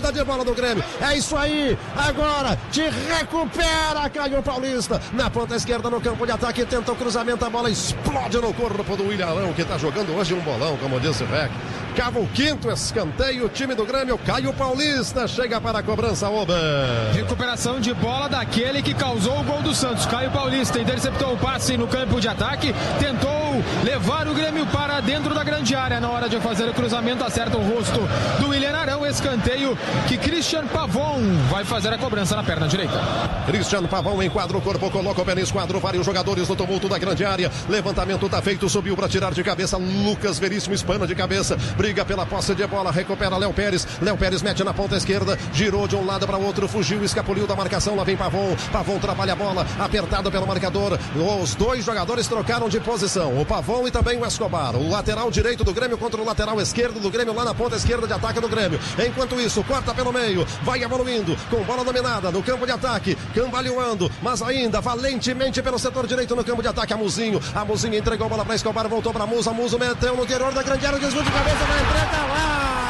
saída de bola do Grêmio. É isso aí. Agora te recupera Caio Paulista. Na ponta esquerda no campo de ataque. Tenta o cruzamento. A bola explode no corpo do William Arão, que está jogando hoje um bolão, como disse o Rec. Cava o quinto escanteio. O time do Grêmio. Caio Paulista chega para a cobrança. Oba. Recuperação de bola daquele que causou o gol do Santos. Caio Paulista interceptou o passe no campo de ataque. Tentou levar o Grêmio para dentro da grande área. Na hora de fazer o cruzamento, acerta o rosto do William Arão. Escanteio que Christian Pavon vai fazer a cobrança na perna direita. Christian Pavon enquadra o corpo, coloca o pé no esquadro. Vários jogadores no tumulto da grande área. Levantamento está feito, subiu para tirar de cabeça. Lucas Veríssimo espana de cabeça. Briga pela posse de bola, recupera Léo Pérez. Léo Pérez mete na ponta esquerda. Girou de um lado para o outro, fugiu, escapuliu da marcação. Lá vem Pavon. Pavon trabalha a bola, apertado pelo marcador. Os dois jogadores trocaram de posição. O Pavon e também o Escobar. O lateral direito do Grêmio contra o lateral esquerdo do Grêmio lá na ponta esquerda de ataque do Grêmio. Enquanto isso, corta pelo meio, vai evoluindo, com bola dominada no campo de ataque, cambaleando, mas ainda valentemente pelo setor direito no campo de ataque. A Muzinho entregou a bola para Escobar, voltou para Musa, meteu no interior da grande área, desvio de cabeça, vai entrar lá!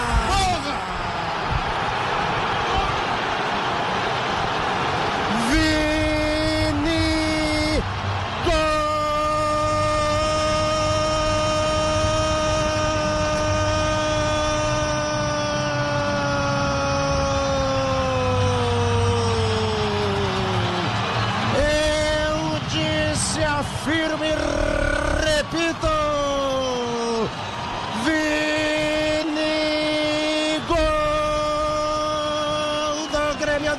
Firme, repito, Vini, gol do Grêmio.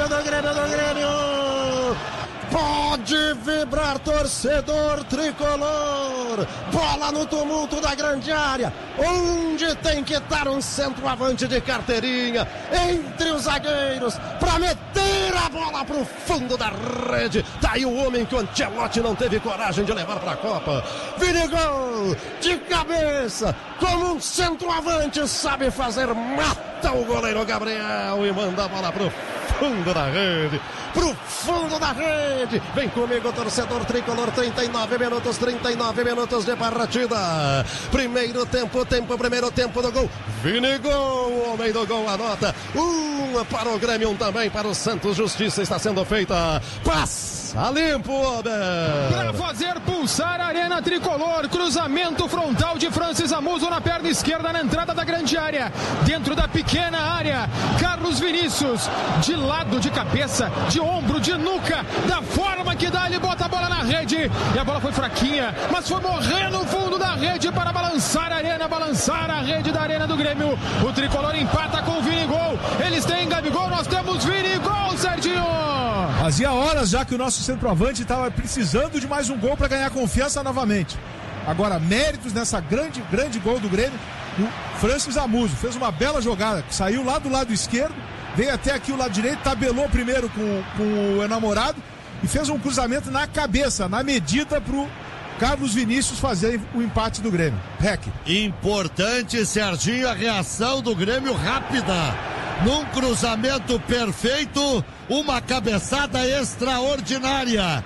Pode vibrar, torcedor tricolor. Bola no tumulto da grande área, onde tem que estar um centroavante de carteirinha entre os zagueiros para meter a bola pro fundo da rede. Tá aí o homem que o Ancelotti não teve coragem de levar para a Copa. Vini, gol de cabeça, como um centroavante sabe fazer. Mata o goleiro Gabriel e manda a bola pro fundo da rede. Pro fundo da rede. Vem comigo, torcedor tricolor. 39 minutos de partida. Primeiro tempo do gol. Vini, gol. O homem do gol anota. Uma para o Grêmio, um também para o Santos. Justiça está sendo feita. Passa limpo, para fazer pulsar a arena tricolor. Cruzamento frontal de Francis Amuso na perna esquerda, na entrada da grande área. Dentro da pequena área, Carlos Vinícius, de lado, de cabeça, de ombro, de nuca, da forma que dá, ele bota a bola na rede. E a bola foi fraquinha, mas foi morrer no fundo da rede para balançar a arena, balançar a rede da arena do Grêmio. O tricolor empata com o Vini, gol. Eles têm Gabigol, nós temos Vini, gol, Serginho. Fazia horas já que o nosso centroavante estava precisando de mais um gol para ganhar confiança novamente. Agora, méritos nessa grande gol do Grêmio. O Francis Amuso fez uma bela jogada, saiu lá do lado esquerdo, veio até aqui o lado direito, tabelou primeiro com o enamorado e fez um cruzamento na cabeça, na medida pro Carlos Vinícius fazer o empate do Grêmio. Rec. Importante, Serginho, a reação do Grêmio rápida. Num cruzamento perfeito, uma cabeçada extraordinária.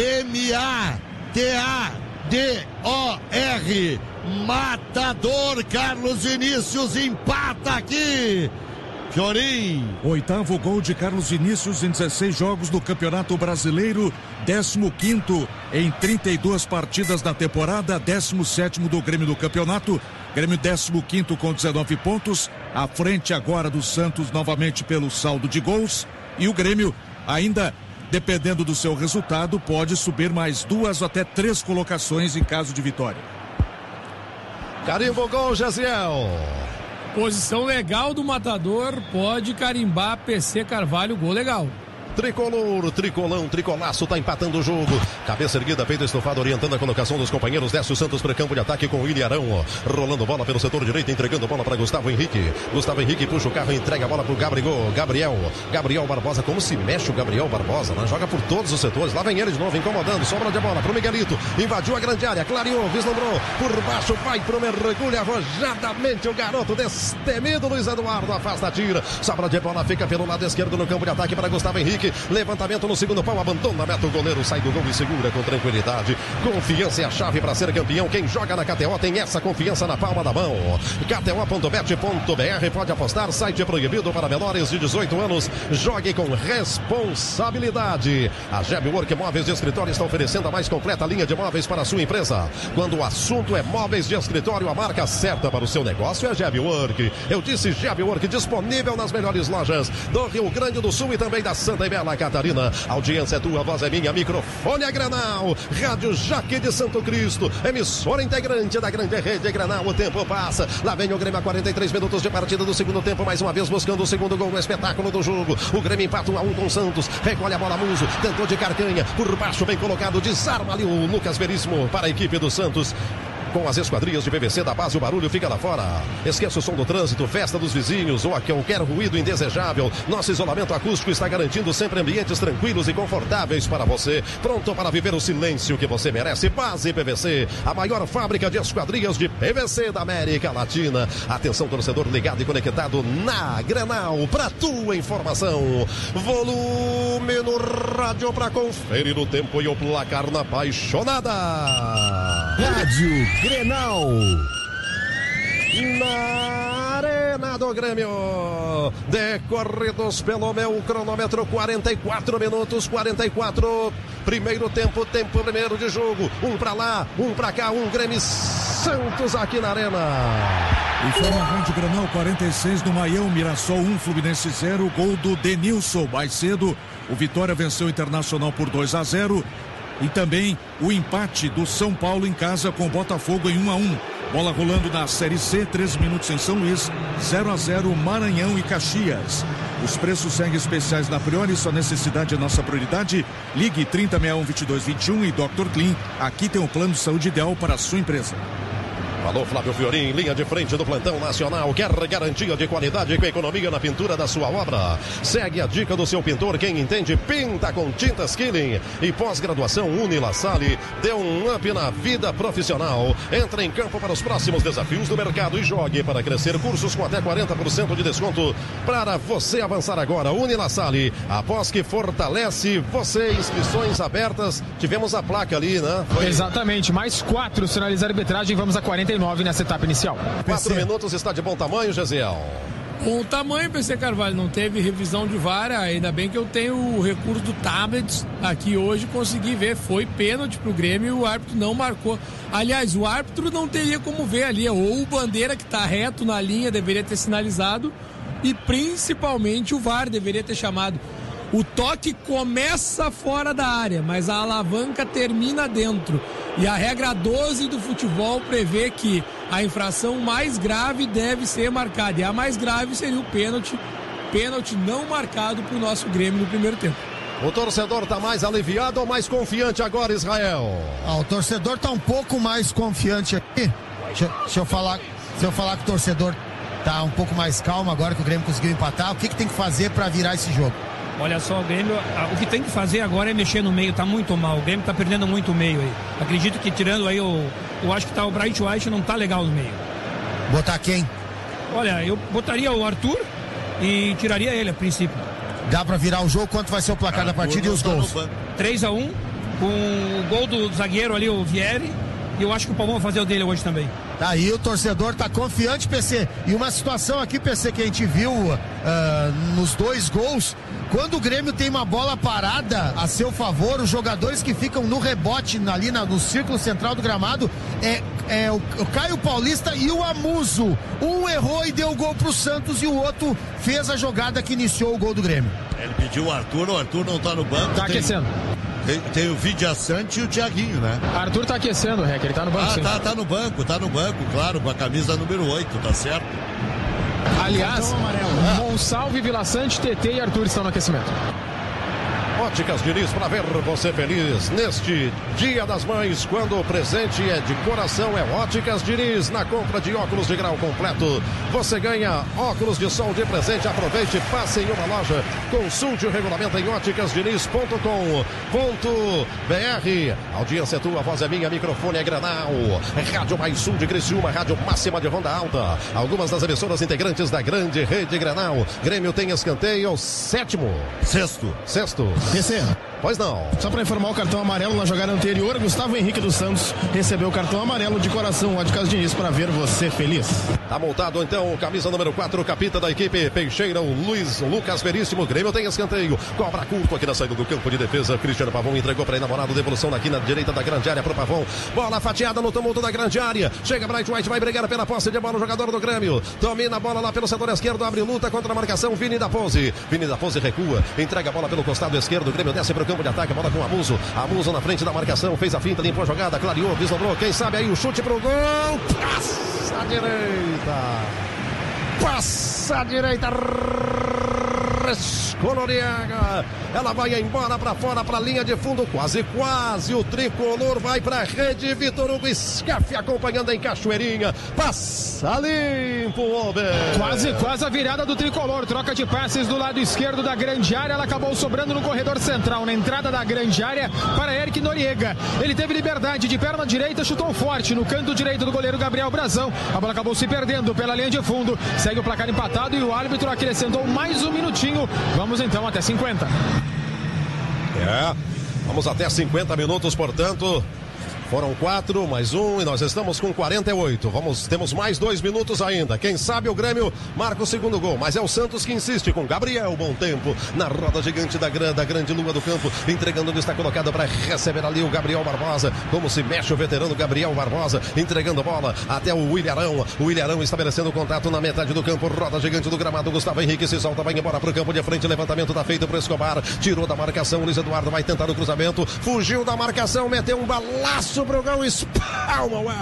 M-A-T-A-D-O-R. Matador Carlos Vinícius empata aqui. Fiorim. 8º gol de Carlos Vinícius em 16 jogos do Campeonato Brasileiro, 15º em 32 partidas na temporada, 17º do Grêmio do campeonato. Grêmio 15º com 19 pontos, à frente agora do Santos novamente pelo saldo de gols. E o Grêmio ainda, dependendo do seu resultado, pode subir mais 2 ou até 3 colocações em caso de vitória. Carimbo, gol, Jaziel. Posição legal do Matador, pode carimbar PC Carvalho, gol legal. Tricolor, tricolão, tricolaço, tá empatando o jogo. Cabeça erguida, peito estofado, orientando a colocação dos companheiros. Desce o Santos para campo de ataque com o William Arão. Rolando bola pelo setor direito, entregando bola para Gustavo Henrique. Gustavo Henrique puxa o carro, entrega a bola pro Gabriel Barbosa. Como se mexe o Gabriel Barbosa, né? Joga por todos os setores. Lá vem ele de novo, incomodando. Sobra de bola pro Miguelito. Invadiu a grande área, clareou, vislumbrou. Por baixo, vai pro mergulho arrojadamente o garoto destemido Luiz Eduardo. Afasta, tira. Sobra de bola, fica pelo lado esquerdo no campo de ataque para Gustavo Henrique. ataque. Levantamento no segundo pau, abandona a meta, o goleiro sai do gol e segura com tranquilidade. Confiança é a chave para ser campeão. Quem joga na KTO tem essa confiança na palma da mão. KTO.bet.br, pode apostar, site proibido para menores de 18 anos. Jogue com responsabilidade. A Gebwork Móveis de Escritório está oferecendo a mais completa linha de móveis para a sua empresa. Quando o assunto é móveis de escritório, a marca certa para o seu negócio é a Gebwork. Eu disse Gebwork, disponível nas melhores lojas do Rio Grande do Sul e também da Santa e Bela Catarina. A audiência é tua, a voz é minha, microfone é Grenal. Rádio Jaque de Santo Cristo, emissora integrante da grande rede Grenal. O tempo passa, lá vem o Grêmio a 43 minutos de partida do segundo tempo, mais uma vez buscando o segundo gol no espetáculo do jogo. O Grêmio empata 1-1 com o Santos, recolhe a bola Muso, tentou de carcanha, por baixo bem colocado, desarma ali o Lucas Veríssimo para a equipe do Santos. Com as esquadrias de PVC da base, o barulho fica lá fora. Esqueça o som do trânsito, festa dos vizinhos ou qualquer ruído indesejável. Nosso isolamento acústico está garantindo sempre ambientes tranquilos e confortáveis para você. Pronto para viver o silêncio que você merece. Base PVC, a maior fábrica de esquadrias de PVC da América Latina. Atenção, torcedor ligado e conectado na Grenal. Para tua informação, volume no rádio para conferir o tempo e o placar na apaixonada. Rádio Grenal. Na Arena do Grêmio, decorridos pelo meu cronômetro, 44 minutos, 44. Primeiro tempo primeiro de jogo. Um pra lá, um pra cá, um Grêmio Santos aqui na Arena. Informa a Rádio Grenal, 46 do Maião, Mirassol 1, Fluminense 0, gol do Denilson. Mais cedo, o Vitória venceu o Internacional por 2-0. E também o empate do São Paulo em casa com o Botafogo em 1-1. Bola rolando na Série C, 13 minutos em São Luís, 0-0 Maranhão e Caxias. Os preços seguem especiais na Priori, sua necessidade é nossa prioridade. Ligue 3061-2221 e Dr. Clean. Aqui tem um plano de saúde ideal para a sua empresa. Falou Flávio Fiorin, linha de frente do plantão nacional. Quer garantia de qualidade com economia na pintura da sua obra? Segue a dica do seu pintor, quem entende, pinta com tintas Killing. E pós-graduação Unilassale, dê um up na vida profissional. Entre em campo para os próximos desafios do mercado e jogue para crescer. Cursos com até 40% de desconto para você avançar agora. Unilassale, após que fortalece você. Inscrições abertas. Tivemos a placa ali, né? Exatamente, mais 4 sinalizar a arbitragem, vamos a 49 nessa etapa inicial. 4 minutos, está de bom tamanho, Gesiel? Bom tamanho, PC Carvalho, não teve revisão de VAR, ainda bem que eu tenho o recurso do tablet aqui hoje, consegui ver, foi pênalti pro Grêmio e o árbitro não marcou. Aliás, o árbitro não teria como ver ali, ou o bandeira que tá reto na linha deveria ter sinalizado e principalmente o VAR deveria ter chamado. O toque começa fora da área, mas a alavanca termina dentro. E a regra 12 do futebol prevê que a infração mais grave deve ser marcada. E a mais grave seria o pênalti. Pênalti não marcado para o nosso Grêmio no primeiro tempo. O torcedor está mais aliviado ou mais confiante agora, Israel? O torcedor está um pouco mais confiante aqui. Deixa eu falar que o torcedor está um pouco mais calmo agora que o Grêmio conseguiu empatar. O que tem que fazer para virar esse jogo? Olha só, o Grêmio, o que tem que fazer agora é mexer no meio, tá muito mal. O Grêmio tá perdendo muito o meio aí. Acredito que tirando aí eu acho que tá o Bright White não tá legal no meio. Botar quem? Olha, eu botaria o Arthur e tiraria ele a princípio. Dá pra virar o jogo? Quanto vai ser o placar da partida e os gols? 3-1, com o gol do zagueiro ali, o Vieri. E eu acho que o Palmão vai fazer o dele hoje também. Tá aí, o torcedor tá confiante, PC. E uma situação aqui, PC, que a gente viu nos 2 gols. Quando o Grêmio tem uma bola parada a seu favor, os jogadores que ficam no rebote ali no círculo central do gramado é o Caio Paulista e o Amuso. Um errou e deu o gol pro Santos e o outro fez a jogada que iniciou o gol do Grêmio. Ele pediu o Arthur não tá no banco. Tá aquecendo. Tem o Vidia Sante e o Thiaguinho, né? Arthur tá aquecendo, Rec, ele tá no banco. Tá no banco, claro, com a camisa número 8, tá certo? Aliás, Monsalve, Vila Sante, TT e Arthur estão no aquecimento. Óticas Diniz, para ver você feliz neste Dia das Mães, quando o presente é de coração, é Óticas Diniz. Na compra de óculos de grau completo, você ganha óculos de sol de presente. Aproveite, passe em uma loja, consulte o regulamento em óticasdiniz.com.br. Audiência é tua, voz é minha, microfone é Granal. Rádio Mais Sul de Criciúma, rádio máxima de Ronda Alta. Algumas das emissoras integrantes da grande rede Granal. Grêmio tem escanteio, sexto. PC. Pois não. Só para informar, o cartão amarelo na jogada anterior, Gustavo Henrique dos Santos recebeu o cartão amarelo de coração. Óticas Diniz, para ver você feliz. Tá multado então, camisa número 4, capita da equipe Peixeira, o Lucas Veríssimo. Grêmio tem escanteio, cobra curto aqui na saída do campo de defesa. Cristiano Pavão entregou para enamorado, devolução aqui na direita da grande área pro Pavão. Bola fatiada no tumulto da grande área. Chega Bright White, vai brigar pela posse de bola o jogador do Grêmio. Domina a bola lá pelo setor esquerdo, abre luta contra a marcação. Vini da Pose recua, entrega a bola pelo costado esquerdo. O Grêmio desce pro campo de ataque, a bola com Amuso na frente da marcação, fez a finta, limpou a jogada, clareou, vislumbrou, quem sabe aí o chute pro gol, passa a direita, Noriega, ela vai embora para fora, para a linha de fundo, quase, o tricolor vai para a rede. Vitor Hugo Scaff acompanhando em Cachoeirinha, passa limpo, quase a virada do tricolor, troca de passes do lado esquerdo da grande área, ela acabou sobrando no corredor central, na entrada da grande área para Eric Noriega. Ele teve liberdade de perna direita, chutou forte no canto direito do goleiro Gabriel Brazão, a bola acabou se perdendo pela linha de fundo, segue o placar empatado e o árbitro acrescentou mais um minutinho. Vamos então até 50. Vamos até 50 minutos, portanto. Foram 4, mais 1 e nós estamos com 48. Temos mais 2 minutos ainda. Quem sabe o Grêmio marca o segundo gol, mas é o Santos que insiste com Gabriel Bom Tempo na roda gigante da grande lua do campo, entregando onde está colocado para receber ali o Gabriel Barbosa. Como se mexe o veterano Gabriel Barbosa, entregando bola até o Williarão. O Williarão estabelecendo contato na metade do campo, roda gigante do gramado. Gustavo Henrique se solta, vai embora para o campo de frente. Levantamento está feito para o Escobar, tirou da marcação. Luiz Eduardo vai tentar o cruzamento, fugiu da marcação, meteu um balaço pro gol, espalma o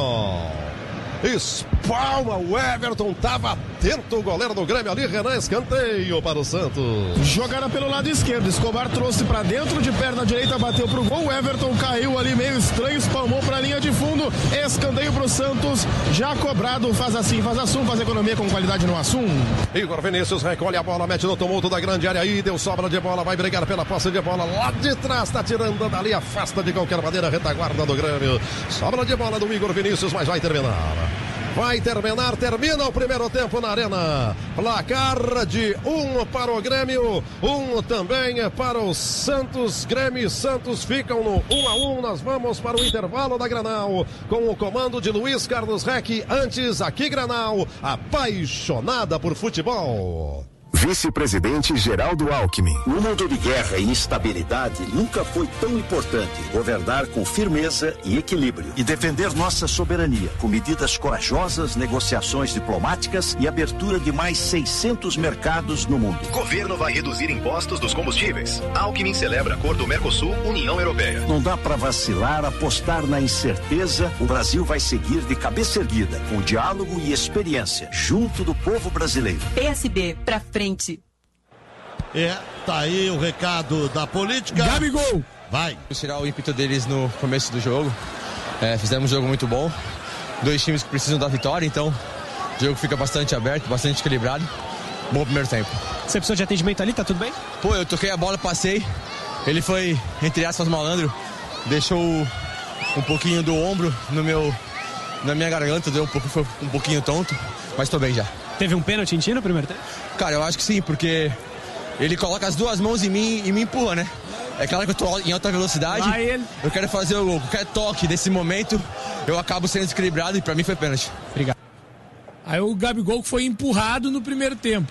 Everton, tava atento o goleiro do Grêmio ali, Renan, escanteio para o Santos. Jogada pelo lado esquerdo, Escobar trouxe para dentro, de perna direita bateu pro gol, o Everton caiu ali meio estranho, espalmou para a linha de fundo, escanteio pro Santos, já cobrado, faz assim, faz assum, faz economia com qualidade no assum. Igor Vinícius recolhe a bola, mete no tumulto da grande área aí, deu sobra de bola, vai brigar pela posse de bola lá de trás, tá tirando dali, afasta de qualquer maneira a retaguarda do Grêmio. Sobra de bola do Igor Vinícius, mas vai terminar, termina o primeiro tempo na Arena. Placar de 1 para o Grêmio, 1 também para o Santos. Grêmio e Santos ficam no 1-1. Nós vamos para o intervalo da Granal, com o comando de Luiz Carlos Reck. Antes, aqui Granal, apaixonada por futebol. Vice-presidente Geraldo Alckmin. No mundo de guerra e instabilidade, nunca foi tão importante governar com firmeza e equilíbrio e defender nossa soberania com medidas corajosas, negociações diplomáticas e abertura de mais 600 mercados no mundo. O governo vai reduzir impostos dos combustíveis. Alckmin celebra acordo Mercosul-União Europeia. Não dá para vacilar, apostar na incerteza. O Brasil vai seguir de cabeça erguida, com diálogo e experiência, junto do povo brasileiro. PSB, pra frente. Tá aí o recado da política. Gabigol! Vai. Tirar o ímpeto deles no começo do jogo. Fizemos um jogo muito bom. 2 times que precisam da vitória, então o jogo fica bastante aberto, bastante equilibrado. Bom primeiro tempo. Você precisou de atendimento ali, tá tudo bem? Pô, eu toquei a bola, passei. Ele foi, entre aspas, malandro. Deixou um pouquinho do ombro na minha garganta, foi um pouquinho tonto, mas tô bem já. Teve um pênalti em ti no primeiro tempo? Cara, eu acho que sim, porque ele coloca as 2 mãos em mim e me empurra, né? É claro que eu tô em alta velocidade, eu quero fazer o gol. Qualquer toque desse momento, eu acabo sendo desequilibrado e pra mim foi pênalti. Obrigado. Aí o Gabigol foi empurrado no primeiro tempo.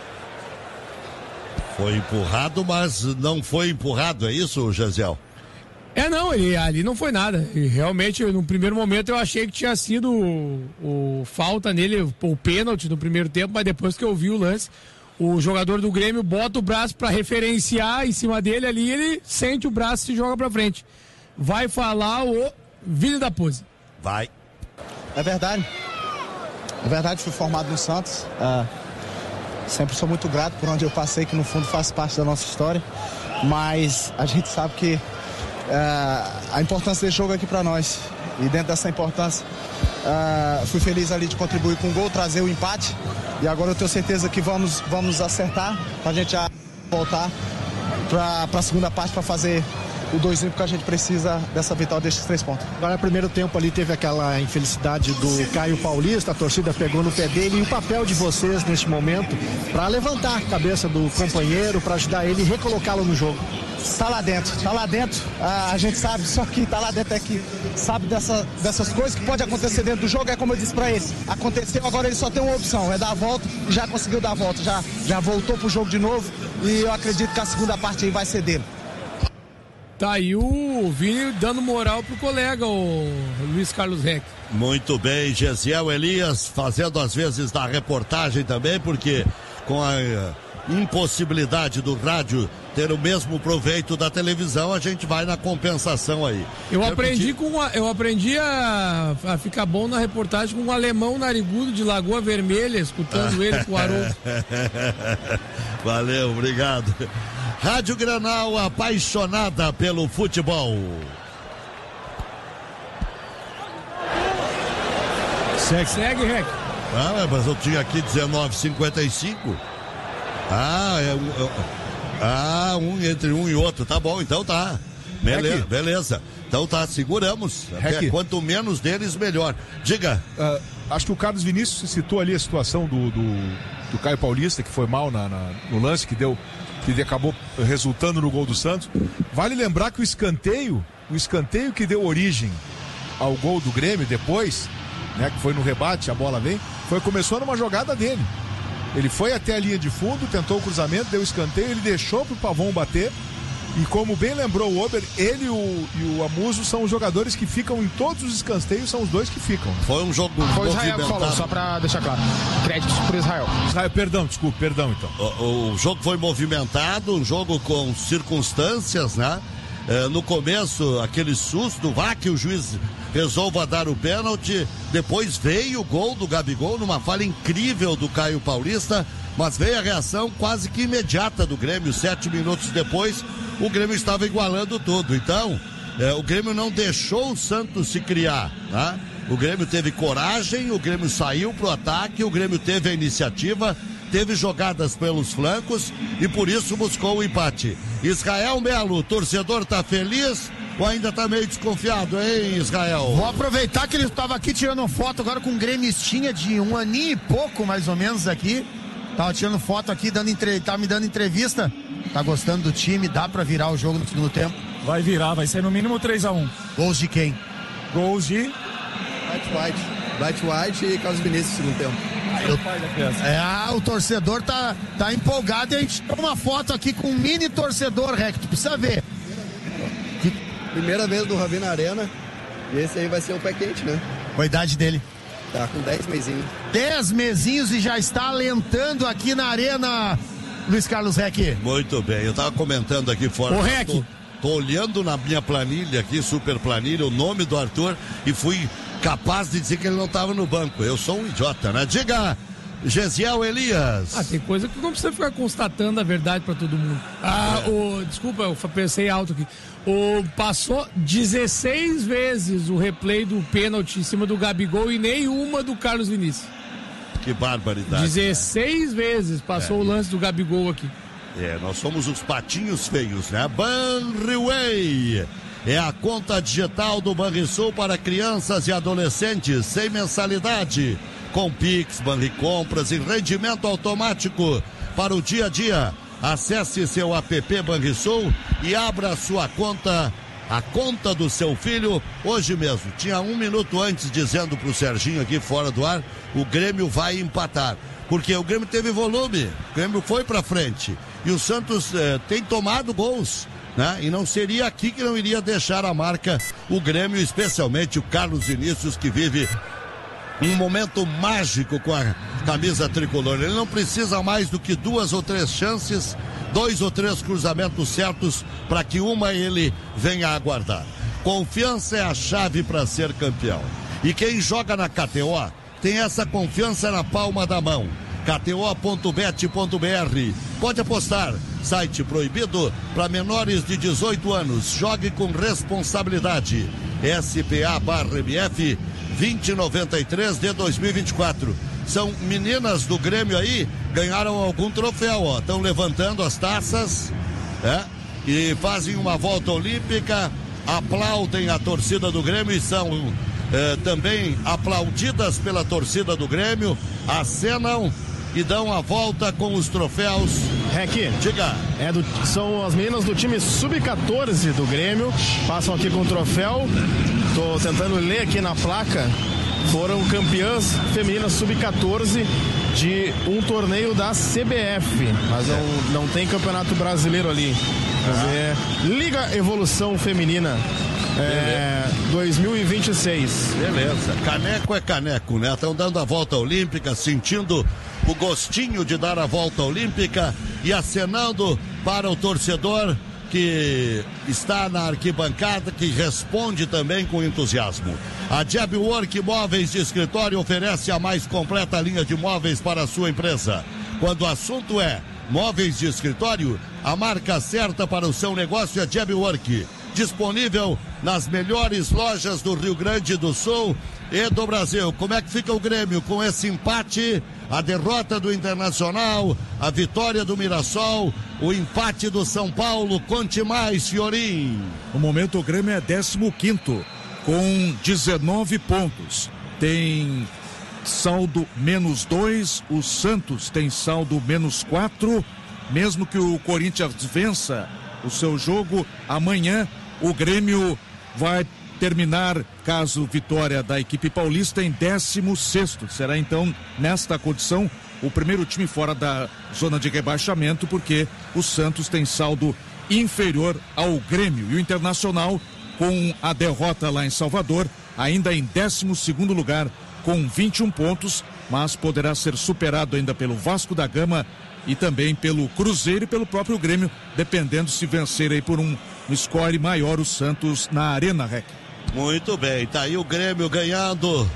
Foi empurrado, mas não foi empurrado, é isso, Gesiel? Não, ali não foi nada. E realmente, no primeiro momento, eu achei que tinha sido o falta nele, o pênalti no primeiro tempo, mas depois que eu vi o lance, o jogador do Grêmio bota o braço para referenciar em cima dele ali, ele sente o braço e se joga para frente. Vai falar o Vini da Pose. Vai. É verdade, fui formado no Santos. Sempre sou muito grato por onde eu passei, que no fundo faz parte da nossa história. mas a gente sabe que a importância desse jogo aqui para nós. E dentro dessa importância, fui feliz ali de contribuir com o gol, trazer o empate. E agora eu tenho certeza que vamos acertar para a gente já voltar para a segunda parte para fazer o 2-1, porque a gente precisa dessa vitória, desses 3 pontos. Agora, no primeiro tempo ali teve aquela infelicidade do Caio Paulista, a torcida pegou no pé dele, e o papel de vocês neste momento para levantar a cabeça do companheiro, para ajudar ele e recolocá-lo no jogo. Tá lá dentro, a gente sabe, só que tá lá dentro é que sabe dessas coisas que pode acontecer dentro do jogo. É como eu disse pra ele, aconteceu, agora ele só tem uma opção, é dar a volta, e já conseguiu dar a volta, já voltou pro jogo de novo, e eu acredito que a segunda parte aí vai ser dele. Tá aí o Vini dando moral pro colega, o Luiz Carlos Reck. Muito bem, Gesiel Elias fazendo às vezes da reportagem também, porque com a impossibilidade do rádio ter o mesmo proveito da televisão, a gente vai na compensação aí. Eu aprendi a ficar bom na reportagem com um alemão narigudo de Lagoa Vermelha, escutando ele com o Haroldo. Valeu, obrigado. Rádio Granal, apaixonada pelo futebol. Segue, Rec. Mas eu tinha aqui 19:55. Entre um e outro, tá bom, então tá. Beleza. Então tá, seguramos. Até quanto menos deles, melhor. Diga. Acho que o Carlos Vinícius citou ali a situação do Caio Paulista, que foi mal no lance, que acabou resultando no gol do Santos. Vale lembrar que o escanteio que deu origem ao gol do Grêmio depois, né, que foi no rebate, a bola vem, começou numa jogada dele. Ele foi até a linha de fundo, tentou o cruzamento, deu o escanteio, ele deixou pro Pavon bater. E como bem lembrou o Ober, ele e o Amuso são os jogadores que ficam em todos os escanteios, são os dois que ficam. Foi um jogo Foi o Israel que falou, só pra deixar claro. Créditos por Israel. Perdão então. O jogo foi movimentado, um jogo com circunstâncias, né? No começo, aquele susto, que o juiz resolva dar o pênalti. Depois veio o gol do Gabigol, numa falha incrível do Caio Paulista. Mas veio a reação quase que imediata do Grêmio. 7 minutos depois, o Grêmio estava igualando tudo. Então, o Grêmio não deixou o Santos se criar, né? O Grêmio teve coragem, o Grêmio saiu pro ataque, o Grêmio teve a iniciativa, teve jogadas pelos flancos e por isso buscou o empate. Israel Melo, torcedor tá feliz ou ainda tá meio desconfiado, hein, Israel? Vou aproveitar que ele estava aqui tirando foto agora com um gremistinha de 1 aninho e pouco, mais ou menos, aqui. Tava tirando foto aqui, tá me dando entrevista. Tá gostando do time, dá pra virar o jogo no segundo tempo? Vai virar, vai ser no mínimo 3-1. Gols de quem? Gols de... Bright White e Carlos Vinícius no segundo tempo. O torcedor tá empolgado e a gente toma uma foto aqui com um mini torcedor, Rec, tu precisa ver. Primeira vez do Ravi na Arena, e esse aí vai ser o pé quente, né? Qual a idade dele? Tá com 10 mesinhos. 10 mesinhos e já está alentando aqui na Arena, Luiz Carlos Rec. Muito bem, eu tava comentando aqui fora. Ô, Rec. Tô olhando na minha planilha aqui, super planilha, o nome do Arthur, e fui capaz de dizer que ele não estava no banco. Eu sou um idiota, né? Diga, Gesiel Elias. Tem coisa que não precisa ficar constatando a verdade para todo mundo. Desculpa, eu pensei alto aqui. Passou 16 vezes o replay do pênalti em cima do Gabigol e nenhuma do Carlos Vinícius. Que barbaridade. 16 vezes passou o lance do Gabigol aqui. Nós somos os patinhos feios, né? Banriway é a conta digital do Banrisul para crianças e adolescentes, sem mensalidade, com Pix, Banricompras e rendimento automático para o dia a dia. Acesse seu app Banrisul e abra sua conta, a conta do seu filho, hoje mesmo. Tinha 1 minuto antes dizendo pro Serginho aqui fora do ar, o Grêmio vai empatar. Porque o Grêmio teve volume, o Grêmio foi pra frente. E o Santos tem tomado gols, né? E não seria aqui que não iria deixar a marca o Grêmio, especialmente o Carlos Vinícius, que vive um momento mágico com a camisa tricolor. Ele não precisa mais do que 2 ou 3 chances, 2 ou 3 cruzamentos certos para que uma ele venha a aguardar. Confiança é a chave para ser campeão. E quem joga na KTO tem essa confiança na palma da mão. KTO.bet.br. Pode apostar. Site proibido para menores de 18 anos. Jogue com responsabilidade. SPA/MF 2093 de 2024. São meninas do Grêmio aí, ganharam algum troféu, ó. Estão levantando as taças, e fazem uma volta olímpica, aplaudem a torcida do Grêmio e são também aplaudidas pela torcida do Grêmio, acenam e dão a volta com os troféus. Diga. São as meninas do time sub-14 do Grêmio, passam aqui com o troféu. Tô tentando ler aqui na placa. Foram campeãs femininas sub-14 de um torneio da CBF, mas não tem campeonato brasileiro ali. Liga Evolução Feminina 2026. Beleza, caneco é caneco, né? Estão dando a volta olímpica, sentindo o gostinho de dar a volta olímpica e acenando para o torcedor que está na arquibancada, que responde também com entusiasmo. A Jabwork Móveis de Escritório oferece a mais completa linha de móveis para a sua empresa. Quando o assunto é móveis de escritório, a marca certa para o seu negócio é Jabwork. Disponível nas melhores lojas do Rio Grande do Sul e do Brasil. Como é que fica o Grêmio com esse empate? A derrota do Internacional, a vitória do Mirassol, o empate do São Paulo. Conte mais, Fiorim. No momento o Grêmio é 15º com 19 pontos. Tem saldo -2, o Santos tem saldo -4. Mesmo que o Corinthians vença o seu jogo amanhã, o Grêmio vai terminar, caso vitória da equipe paulista, em 16º. Será então, nesta condição, o primeiro time fora da zona de rebaixamento, porque o Santos tem saldo inferior ao Grêmio. E o Internacional, com a derrota lá em Salvador, ainda em 12º lugar, com 21 pontos, mas poderá ser superado ainda pelo Vasco da Gama e também pelo Cruzeiro e pelo próprio Grêmio, dependendo se vencer aí por um score maior o Santos na Arena, Rec. Muito bem, tá aí o Grêmio ganhando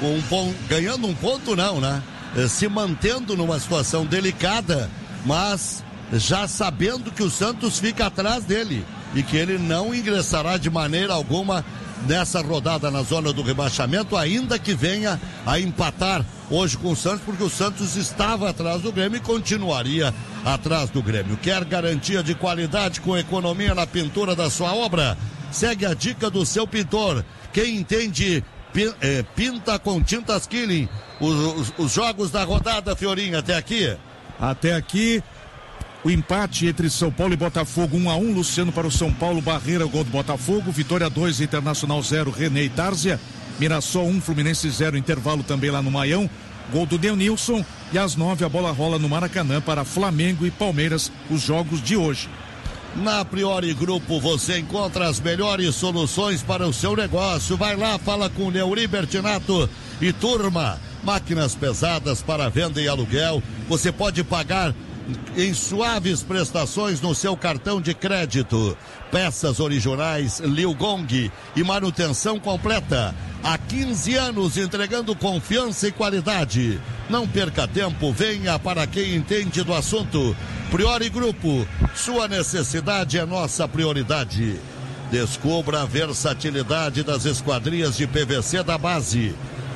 um ponto não, né? Se mantendo numa situação delicada, mas já sabendo que o Santos fica atrás dele e que ele não ingressará de maneira alguma nessa rodada na zona do rebaixamento, ainda que venha a empatar hoje com o Santos, porque o Santos estava atrás do Grêmio e continuaria atrás do Grêmio. Quer garantia de qualidade com economia na pintura da sua obra? Segue a dica do seu pintor. Quem entende, pinta com tintas Killing. Os jogos da rodada, Fiorinha, até aqui? Até aqui, o empate entre São Paulo e Botafogo, 1-1, Luciano para o São Paulo, Barreira, gol do Botafogo, Vitória 2, Internacional 0, René e Tárzia, Mirassol 1, Fluminense 0, intervalo também lá no Maião, gol do Denilson, e às 9 a bola rola no Maracanã para Flamengo e Palmeiras, os jogos de hoje. Na Priori Grupo você encontra as melhores soluções para o seu negócio. Vai lá, fala com o Neuri Bertinato e turma. Máquinas pesadas para venda e aluguel. Você pode pagar em suaves prestações no seu cartão de crédito. Peças originais Liu Gong e manutenção completa. Há 15 anos entregando confiança e qualidade. Não perca tempo, venha para quem entende do assunto. Priori Grupo, sua necessidade é nossa prioridade. Descubra a versatilidade das esquadrias de PVC da base.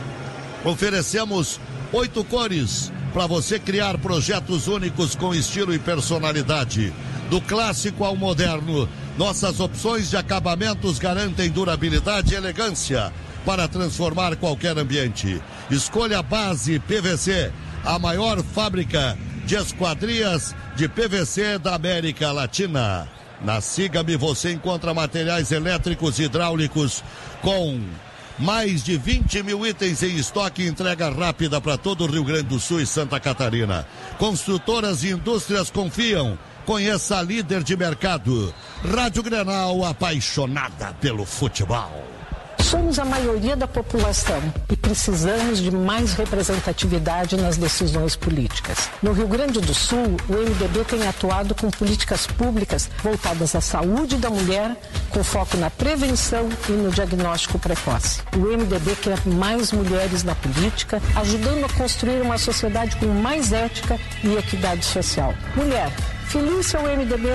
Oferecemos 8 cores para você criar projetos únicos com estilo e personalidade. Do clássico ao moderno, nossas opções de acabamentos garantem durabilidade e elegância para transformar qualquer ambiente. Escolha a Base PVC, a maior fábrica de esquadrias de PVC da América Latina. Na Siga-me você encontra materiais elétricos e hidráulicos com mais de 20 mil itens em estoque e entrega rápida para todo o Rio Grande do Sul e Santa Catarina. Construtoras e indústrias confiam. Conheça a líder de mercado. Rádio Grenal, apaixonada pelo futebol. Somos a maioria da população e precisamos de mais representatividade nas decisões políticas. No Rio Grande do Sul, o MDB tem atuado com políticas públicas voltadas à saúde da mulher, com foco na prevenção e no diagnóstico precoce. O MDB quer mais mulheres na política, ajudando a construir uma sociedade com mais ética e equidade social. Mulher, filie-se ao MDB.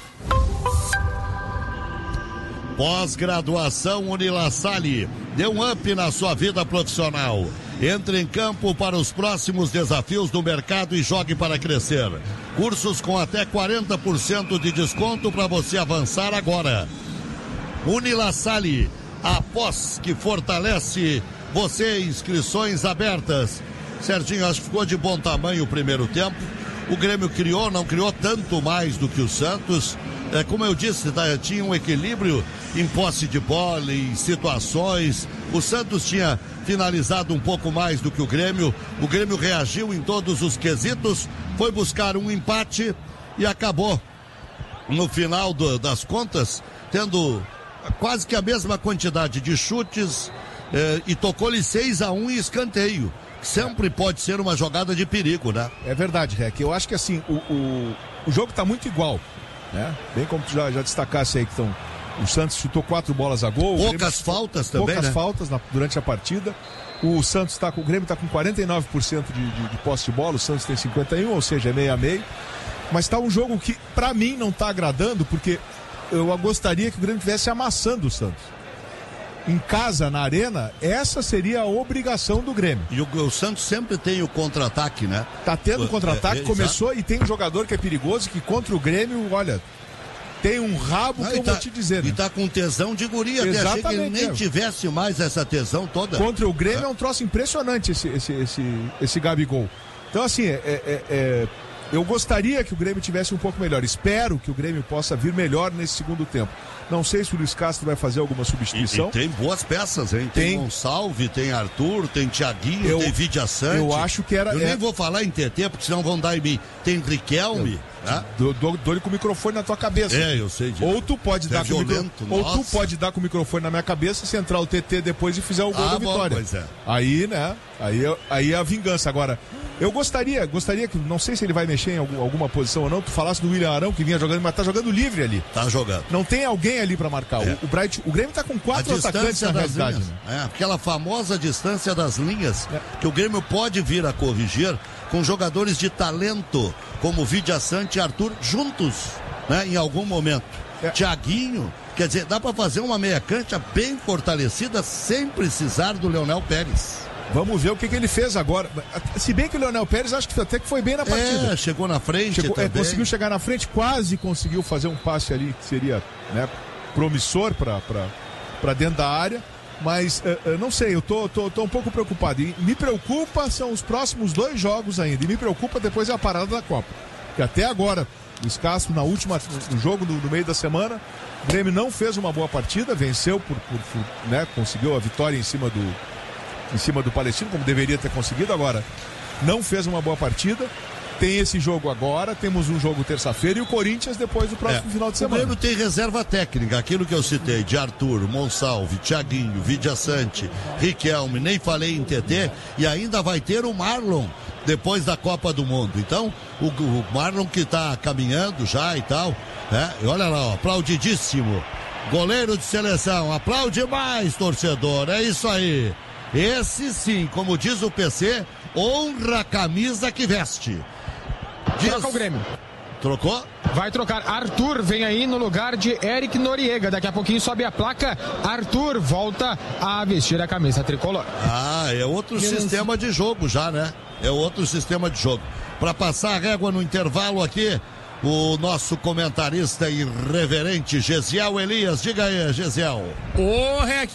Pós-graduação Unilassalle, dê um up na sua vida profissional. Entre em campo para os próximos desafios do mercado e jogue para crescer. Cursos com até 40% de desconto para você avançar agora. Unilassalle, a pós que fortalece você. Inscrições abertas. Serginho, acho que ficou de bom tamanho o primeiro tempo. O Grêmio não criou tanto mais do que o Santos. Como eu disse, tinha um equilíbrio em posse de bola, em situações. O Santos tinha finalizado um pouco mais do que o Grêmio. O Grêmio reagiu em todos os quesitos, foi buscar um empate e acabou, no final das contas, tendo quase que a mesma quantidade de chutes e tocou-lhe 6-1 em escanteio. Sempre pode ser uma jogada de perigo, né? É verdade, Rec. Eu acho que assim, o jogo está muito igual, né? Bem como tu já destacasse aí que o Santos chutou 4 bolas a gol. Poucas faltas também, poucas né? faltas durante a partida. O Grêmio está com 49% de posse de bola, o Santos tem 51%, ou seja, é meio a meio. Mas está um jogo que, para mim, não está agradando, porque eu gostaria que o Grêmio estivesse amassando o Santos. Em casa, na arena, essa seria a obrigação do Grêmio. E o Santos sempre tem o contra-ataque, né? Tá tendo contra-ataque, começou e tem um jogador que é perigoso, que contra o Grêmio, olha, tem um rabo que eu vou te dizer. E tá com tesão de guria, até achei que ele nem tivesse mais essa tesão toda. Contra o Grêmio é um troço impressionante esse Gabigol. Então assim, eu gostaria que o Grêmio tivesse um pouco melhor. Espero que o Grêmio possa vir melhor nesse segundo tempo. Não sei se o Luiz Castro vai fazer alguma substituição. E tem boas peças, hein? Tem Gonçalves, tem Arthur, tem Thiaguinho, tem Vidia Sante. Eu acho que era... Eu nem vou falar em TT, porque senão vão dar em mim. Tem Riquelme. Dou-lhe com o microfone na tua cabeça. Eu sei disso. Ou tu pode dar com o microfone na minha cabeça se entrar o TT depois e fizer o gol da vitória. Pois é. Aí, né? Aí é a vingança. Agora, eu gostaria que, não sei se ele vai mexer em alguma posição ou não, tu falasse do William Arão que vinha jogando, mas tá jogando livre ali. Tá jogando. Não tem alguém ali pra marcar. O Grêmio tá com 4 atacantes na realidade. Né? Aquela famosa distância das linhas que o Grêmio pode vir a corrigir com jogadores de talento como Vidia Sante e Arthur juntos, né? Em algum momento. Thiaguinho, quer dizer, dá pra fazer uma meia cancha bem fortalecida sem precisar do Leonel Pérez. Vamos ver o que ele fez agora. Se bem que o Leonel Pérez acho que até que foi bem na partida. Chegou na frente também. Conseguiu chegar na frente, quase conseguiu fazer um passe ali que seria, né, promissor para dentro da área. Mas não sei, eu tô um pouco preocupado. E me preocupa são os próximos 2 jogos ainda. E me preocupa depois a parada da Copa. Que até agora, o Escácio, no jogo no meio da semana, o Grêmio não fez uma boa partida, venceu né, conseguiu a vitória em cima do Palestino, como deveria ter conseguido. Agora, não fez uma boa partida. Tem esse jogo agora, temos um jogo terça-feira e o Corinthians depois do próximo final de semana. O Grêmio tem reserva técnica, aquilo que eu citei, de Arthur, Gonçalves, Thiaguinho, Vidia Sante, Riquelme, nem falei em TT, e ainda vai ter o Marlon depois da Copa do Mundo. Então, o Marlon que tá caminhando já e tal, né? E olha lá, ó, aplaudidíssimo. Goleiro de seleção, aplaude mais, torcedor, é isso aí. Esse sim, como diz o PC, honra a camisa que veste. Troca o Grêmio. Trocou? Vai trocar. Arthur vem aí no lugar de Eric Noriega. Daqui a pouquinho sobe a placa. Arthur volta a vestir a camisa tricolor. É outro sistema de jogo já, né? É outro sistema de jogo. Para passar a régua no intervalo aqui, o nosso comentarista irreverente, Gesiel Elias. Diga aí, Gesiel. Rec,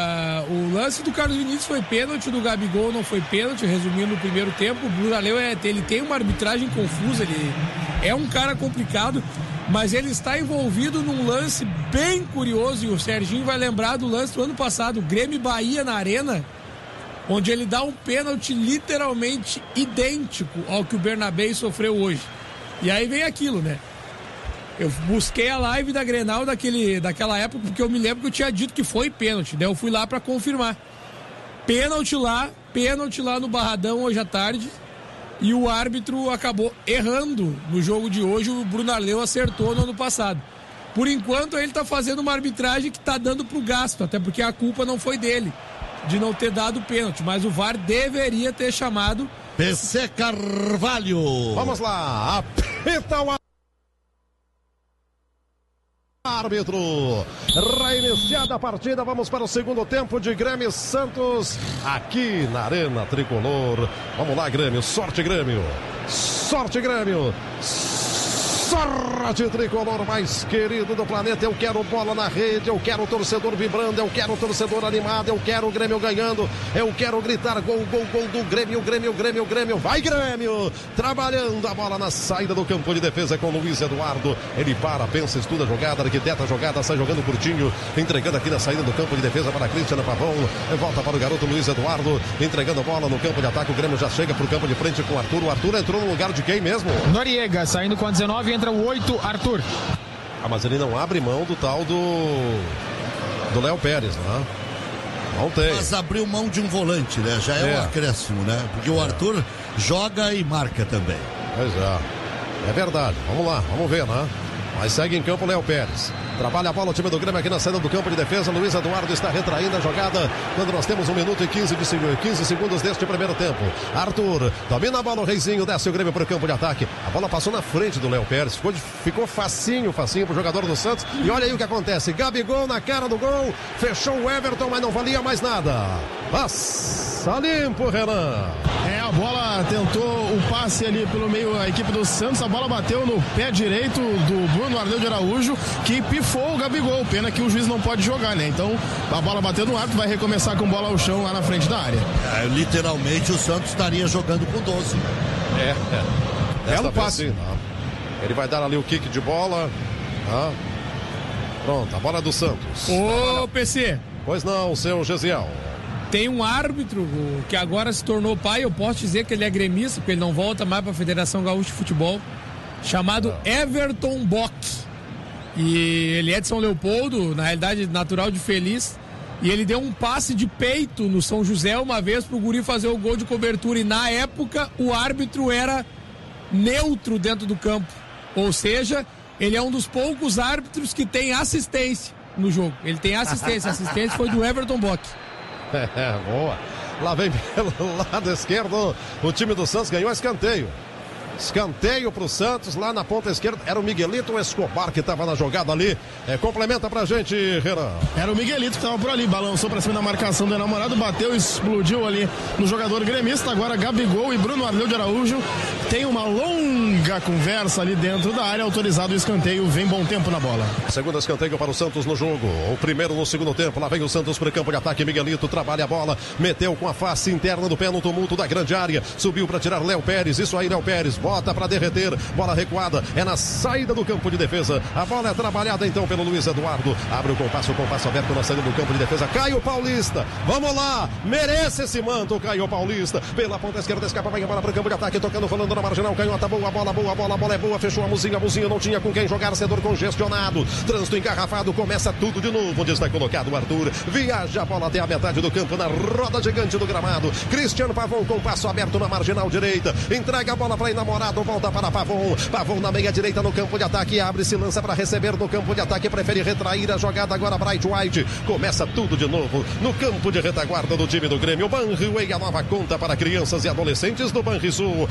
o lance do Carlos Vinícius foi pênalti, do Gabigol não foi pênalti, resumindo o primeiro tempo. O Bruno Aleu ele tem uma arbitragem confusa, ele é um cara complicado, mas ele está envolvido num lance bem curioso, e o Serginho vai lembrar do lance do ano passado, Grêmio e Bahia na Arena, onde ele dá um pênalti literalmente idêntico ao que o Bernabéu sofreu hoje. E aí vem aquilo, né? Eu busquei a live da Grenal daquela época, porque eu me lembro que eu tinha dito que foi pênalti. Daí eu fui lá pra confirmar. Pênalti lá no Barradão hoje à tarde. E o árbitro acabou errando no jogo de hoje. O Bruno Arleu acertou no ano passado. Por enquanto ele tá fazendo uma arbitragem que tá dando pro gasto, até porque a culpa não foi dele de não ter dado pênalti, mas o VAR deveria ter chamado PC Carvalho. Vamos lá, apita o árbitro. Reiniciada a partida, vamos para o segundo tempo de Grêmio Santos aqui na Arena Tricolor. Vamos lá, Grêmio, sorte Grêmio. Sorte Grêmio. Sorte Tricolor mais querido do planeta. Eu quero bola na rede, eu quero o torcedor vibrando, eu quero o torcedor animado, eu quero o Grêmio ganhando, eu quero gritar gol, gol, gol do Grêmio, Grêmio, Grêmio, Grêmio. Vai Grêmio! Trabalhando a bola na saída do campo de defesa com Luiz Eduardo. Ele para, pensa, estuda a jogada, arquiteta a jogada, sai jogando curtinho, entregando aqui na saída do campo de defesa para Cristiano Pavão. Volta para o garoto Luiz Eduardo, entregando a bola no campo de ataque. O Grêmio já chega para o campo de frente com o Arthur. O Arthur entrou no lugar de quem mesmo? Noriega, saindo com a 19, entra o 8, Arthur. Mas ele não abre mão do tal do Léo Pérez, né? Não tem. Mas abriu mão de um volante, né? Já é um acréscimo, né? Porque o Arthur joga e marca também. Pois é. É verdade. Vamos lá, vamos ver, né? Mas segue em campo o Léo Pérez. Trabalha a bola o time do Grêmio aqui na saída do campo de defesa. Luiz Eduardo está retraindo a jogada quando nós temos 1 minuto e 15 segundos deste primeiro tempo. Arthur domina a bola, o Reizinho desce o Grêmio para o campo de ataque. A bola passou na frente do Léo Pérez. Ficou facinho pro jogador do Santos. E olha aí o que acontece. Gabigol na cara do gol. Fechou o Everton, mas não valia mais nada. Passa limpo, Renan. A bola tentou o passe ali pelo meio, a equipe do Santos. A bola bateu no pé direito do Bruno Arleu de Araújo, que pifou o Gabigol. Pena que o juiz não pode jogar, né? Então a bola bateu no árbitro, vai recomeçar com bola ao chão lá na frente da área. Literalmente o Santos estaria jogando com 12. Belo passe. Ele vai dar ali o kick de bola. Pronto, a bola é do Santos. Ô, PC. Pois não, seu Gesiel. Tem um árbitro que agora se tornou pai, eu posso dizer que ele é gremista, porque ele não volta mais para a Federação Gaúcha de Futebol, chamado Everton Bock. E ele é de São Leopoldo, na realidade natural de Feliz, e ele deu um passe de peito no São José uma vez pro guri fazer o gol de cobertura, e na época o árbitro era neutro dentro do campo, ou seja, ele é um dos poucos árbitros que tem assistência no jogo. Ele tem assistência, a assistência foi do Everton Bock. Boa. Lá vem pelo lado esquerdo o time do Santos, ganhou escanteio. Escanteio pro Santos, lá na ponta esquerda. Era o Miguelito Escobar que tava na jogada ali. Complementa pra gente, Renan. Era o Miguelito que tava por ali, balançou pra cima da marcação do namorado, bateu e explodiu ali no jogador gremista. Agora Gabigol e Bruno Arleu de Araújo tem uma longa conversa ali dentro da área. Autorizado o escanteio, vem bom tempo na bola. Segundo escanteio para o Santos no jogo. O primeiro no segundo tempo. Lá vem o Santos pro campo de ataque. Miguelito trabalha a bola, meteu com a face interna do pé no tumulto da grande área. Subiu pra tirar Léo Pérez. Isso aí, Léo Pérez. Bota para derreter, bola recuada, é na saída do campo de defesa, a bola é trabalhada então pelo Luiz Eduardo, abre o compasso aberto na saída do campo de defesa, Caio Paulista, vamos lá, merece esse manto, Caio Paulista, pela ponta esquerda, escapa, vai embora para o campo de ataque, tocando, rolando na marginal, canhota, boa, a bola é boa, fechou a Muzinho não tinha com quem jogar, setor congestionado, trânsito engarrafado, começa tudo de novo, onde está colocado o Arthur, viaja a bola até a metade do campo, na roda gigante do gramado, Cristiano Pavão com passo aberto na marginal direita, entrega a bola para enamorado, volta para Pavão na meia direita no campo de ataque, abre, se lança para receber no campo de ataque, prefere retrair a jogada agora, Bright White, começa tudo de novo no campo de retaguarda do time do Grêmio, Banriway, a nova conta para crianças e adolescentes do Banrisul,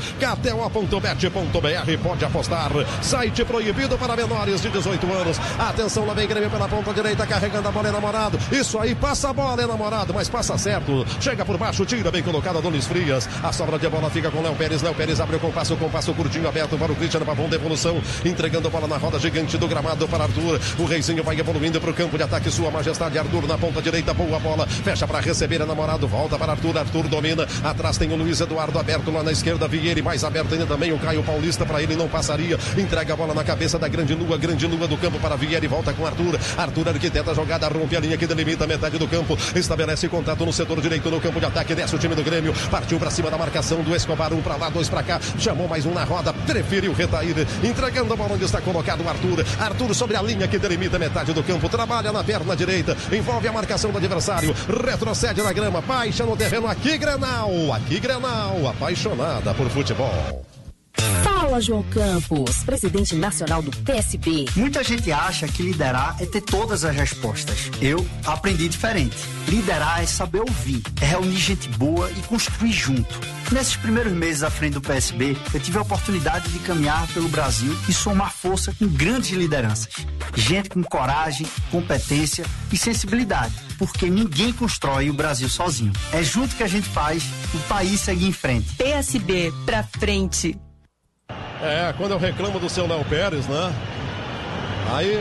KTO.bet.br, pode apostar, site proibido para menores de 18 anos, atenção, lá vem Grêmio pela ponta direita, carregando a bola, enamorado, isso aí, passa a bola, enamorado, mas passa certo, chega por baixo, tira bem colocado a Donis Frias, a sobra de bola fica com Léo Pérez abre o compasso curtinho aberto para o Cristiano Pavão, devolução, entregando a bola na roda gigante do gramado para Arthur, o Reizinho vai evoluindo para o campo de ataque, sua majestade Arthur na ponta direita, boa bola, fecha para receber, enamorado, volta para Arthur domina, atrás tem o Luiz Eduardo aberto lá na esquerda, Vieira mais aberto tem também o Caio Paulista, para ele não passaria. Entrega a bola na cabeça da grande lua do campo para Vieira e volta com Arthur. Arthur arquiteta a jogada, rompe a linha que delimita a metade do campo, estabelece contato no setor direito no campo de ataque, desce o time do Grêmio, partiu para cima da marcação do Escobar, 1 para lá, 2 para cá, chamou mais um na roda, preferiu retair, entregando a bola onde está colocado o Arthur. Arthur sobre a linha que delimita a metade do campo, trabalha na perna direita, envolve a marcação do adversário, retrocede na grama, baixa no terreno. Aqui Grenal, apaixonada por futebol. Fala, João Campos, presidente nacional do PSB. Muita gente acha que liderar é ter todas as respostas. Eu aprendi diferente. Liderar é saber ouvir, é reunir gente boa e construir junto. Nesses primeiros meses à frente do PSB, eu tive a oportunidade de caminhar pelo Brasil e somar força com grandes lideranças. Gente com coragem, competência e sensibilidade, porque ninguém constrói o Brasil sozinho. É junto que a gente faz o país seguir em frente. PSB pra frente. Quando eu reclamo do seu Léo Pérez, né? Aí,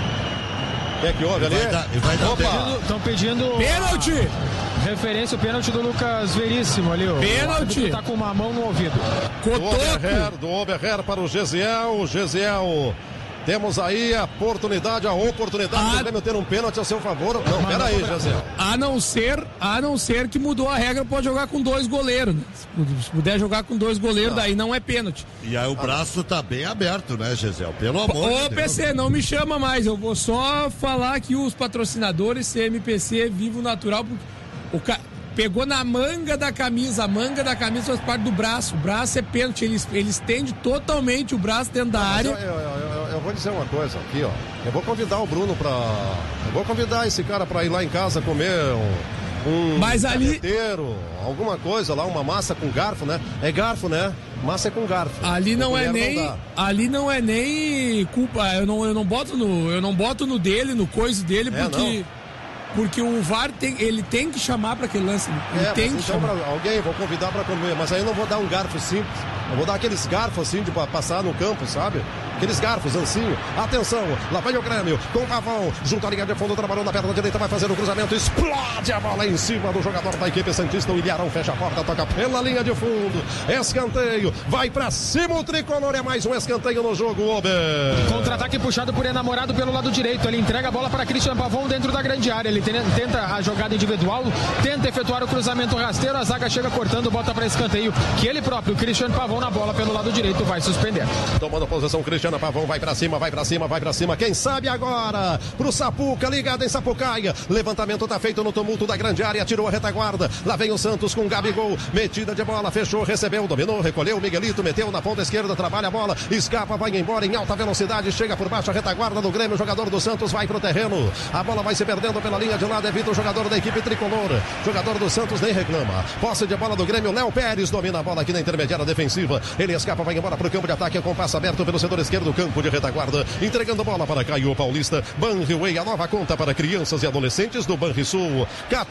o que é que houve ali? Estão pedindo pênalti! Referência, o pênalti do Lucas Veríssimo ali, ó. Pênalti! Tá com uma mão no ouvido. Do Oberher para o Gesiel. Temos aí a oportunidade do Grêmio ter um pênalti a seu favor. Não, peraí, Gesiel. A não ser que mudou a regra, pode jogar com 2 goleiros, né? Se puder jogar com 2 goleiros, daí não é pênalti. E aí o braço tá bem aberto, né, Gesiel? Pelo amor de Deus. Ô, PC, não me chama mais. Eu vou só falar que os patrocinadores CMPC Vivo Natural, pegou na manga da camisa. A manga da camisa faz parte do braço. O braço é pênalti. Ele estende totalmente o braço dentro da área. Eu vou dizer uma coisa aqui, ó. Eu vou convidar o Bruno eu vou convidar esse cara pra ir lá em casa comer um carreteiro, alguma coisa lá, uma massa com garfo, né? É garfo, né? Massa é com garfo. Ali não é nem culpa. Eu não boto no dele, no coiso dele, porque o VAR tem que chamar para aquele lance. Vou convidar para comer, mas aí eu não vou dar um garfo simples. Eu vou dar aqueles garfos assim de passar no campo, sabe? Aqueles garfos, ancinho. Atenção, lá vai o Grêmio com o Pavão, junto à linha de fundo, trabalhou na perna direita, vai fazer o cruzamento, explode a bola em cima do jogador da equipe santista. O Ilharão fecha a porta, toca pela linha de fundo, escanteio, vai pra cima o tricolor, é mais um escanteio no jogo, Ober. Contra-ataque puxado por Enamorado pelo lado direito, ele entrega a bola para Christian Pavão dentro da grande área, ele tenta a jogada individual, tenta efetuar o cruzamento rasteiro, a zaga chega cortando, bota para escanteio, que ele próprio, Christian Pavão na bola pelo lado direito, vai suspender. Tomando a posição, Cristiano Pavão vai pra cima, quem sabe agora pro Sapuca, ligado em Sapucaia, levantamento tá feito no tumulto da grande área, tirou a retaguarda, lá vem o Santos com o Gabigol, metida de bola, fechou, recebeu, dominou, recolheu, Miguelito meteu na ponta esquerda, trabalha a bola, escapa, vai embora em alta velocidade, chega por baixo a retaguarda do Grêmio, o jogador do Santos vai pro terreno, a bola vai se perdendo pela linha de lado, evita o jogador da equipe tricolor, jogador do Santos nem reclama, posse de bola do Grêmio, Léo Pérez domina a bola aqui na intermediária defensiva, ele escapa, vai embora pro campo de ataque, com passo aberto pelo setor esquerdo do campo de retaguarda, entregando bola para Caio Paulista, Banriway, a nova conta para crianças e adolescentes do Banrisul,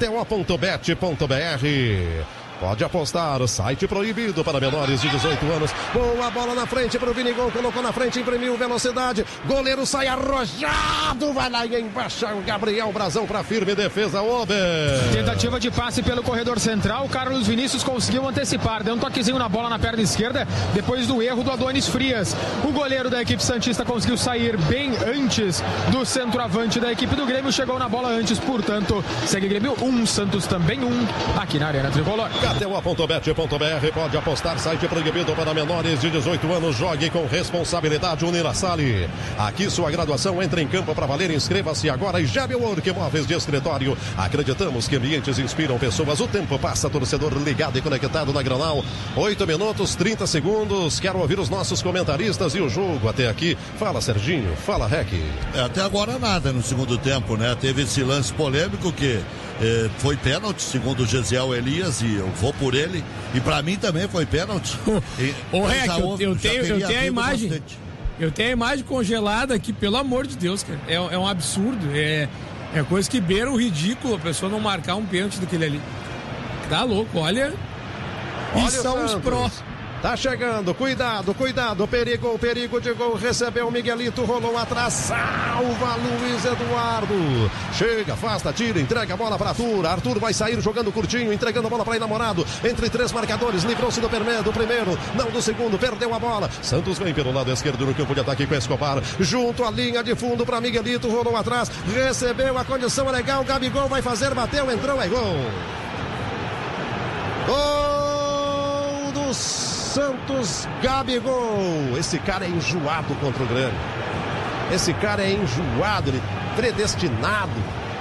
KTO.bet.br. Pode apostar, site proibido para menores de 18 anos. Boa bola na frente para o Vinigol, colocou na frente, imprimiu velocidade. Goleiro sai arrojado, vai lá e embaixo o Gabriel Brazão para firme defesa, Ober. Tentativa de passe pelo corredor central, Carlos Vinícius conseguiu antecipar, deu um toquezinho na bola na perna esquerda, depois do erro do Adonis Frias. O goleiro da equipe santista conseguiu sair bem antes do centroavante da equipe do Grêmio, chegou na bola antes, portanto, segue Grêmio 1, Santos também 1, aqui na Arena Tricolor. KTO.bet.br, pode apostar, site proibido para menores de 18 anos, jogue com responsabilidade. Unilassale, aqui sua graduação entra em campo para valer, inscreva-se agora. E Jabwork Móveis de Escritório, acreditamos que ambientes inspiram pessoas, o tempo passa, torcedor ligado e conectado na Granal, 8 minutos, 30 segundos, quero ouvir os nossos comentaristas e o jogo até aqui. Fala Serginho, fala Rec. Até agora nada no segundo tempo, né? Teve esse lance polêmico que foi pênalti, segundo o Gesiel Elias, e eu vou por ele, e pra mim também foi pênalti. Ô Rec, eu tenho a imagem bastante. Eu tenho a imagem congelada aqui, pelo amor de Deus, cara, é um absurdo, é coisa que beira o ridículo a pessoa não marcar um pênalti daquele ali. Tá louco, olha e são os prós. Tá chegando, cuidado, perigo de gol, recebeu o Miguelito, rolou atrás, salva Luiz Eduardo. Chega, afasta, tira, entrega a bola para Arthur vai sair jogando curtinho, entregando a bola para Enamorado, entre 3 marcadores, livrou-se do primeiro, não do segundo, perdeu a bola. Santos vem pelo lado esquerdo no campo de ataque com Escobar, junto à linha de fundo para Miguelito, rolou atrás, recebeu a condição legal, Gabigol vai fazer, bateu, entrou, é gol. Gol do Santos, Gabigol. Esse cara é enjoado contra o Grêmio. Esse cara é enjoado, ele predestinado.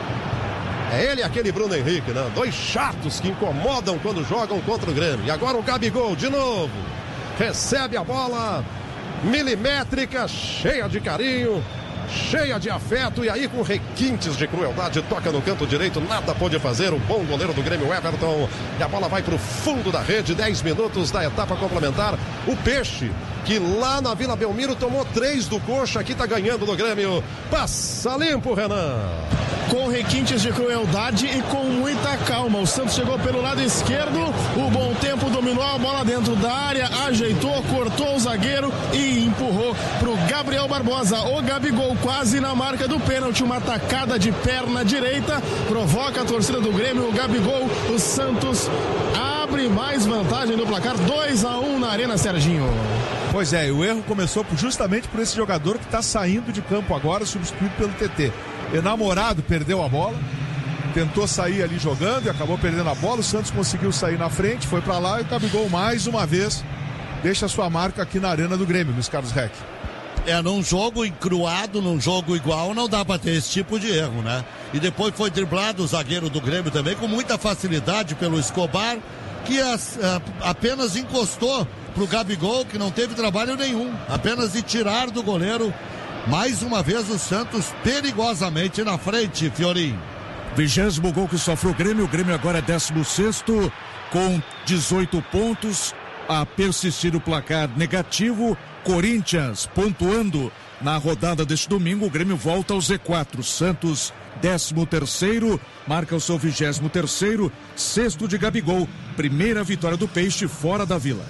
É ele e aquele Bruno Henrique, né? 2 chatos que incomodam quando jogam contra o Grêmio. E agora o Gabigol de novo. Recebe a bola milimétrica, cheia de carinho, cheia de afeto, e aí com requintes de crueldade, toca no canto direito, nada pôde fazer o bom goleiro do Grêmio, Everton, e a bola vai pro fundo da rede, 10 minutos da etapa complementar. O Peixe, que lá na Vila Belmiro tomou 3 do Coxa, aqui tá ganhando do Grêmio. Passa limpo, Renan. Com requintes de crueldade e com muita calma. O Santos chegou pelo lado esquerdo, o Bom Tempo dominou a bola dentro da área, ajeitou, cortou o zagueiro e empurrou pro Gabriel Barbosa. O Gabigol quase na marca do pênalti, uma tacada de perna direita, provoca a torcida do Grêmio. O Gabigol, o Santos abre mais vantagem no placar, 2-1 na Arena, Serginho. Pois é, o erro começou justamente por esse jogador que está saindo de campo agora, substituído pelo TT. Enamorado perdeu a bola, tentou sair ali jogando e acabou perdendo a bola. O Santos conseguiu sair na frente, foi para lá e o Gabigol mais uma vez deixa sua marca aqui na Arena do Grêmio, Luiz Carlos Reck. Num jogo encruado, num jogo igual, não dá para ter esse tipo de erro, né? E depois foi driblado o zagueiro do Grêmio também com muita facilidade pelo Escobar, que apenas encostou pro Gabigol, que não teve trabalho nenhum, apenas de tirar do goleiro. Mais uma vez o Santos perigosamente na frente, Fiorim. 20º gol que sofreu o Grêmio agora é 16º com 18 pontos, a persistir o placar negativo. Corinthians pontuando na rodada deste domingo, o Grêmio volta ao Z4, Santos 13º, marca o seu 23º, 6º de Gabigol, primeira vitória do Peixe fora da Vila.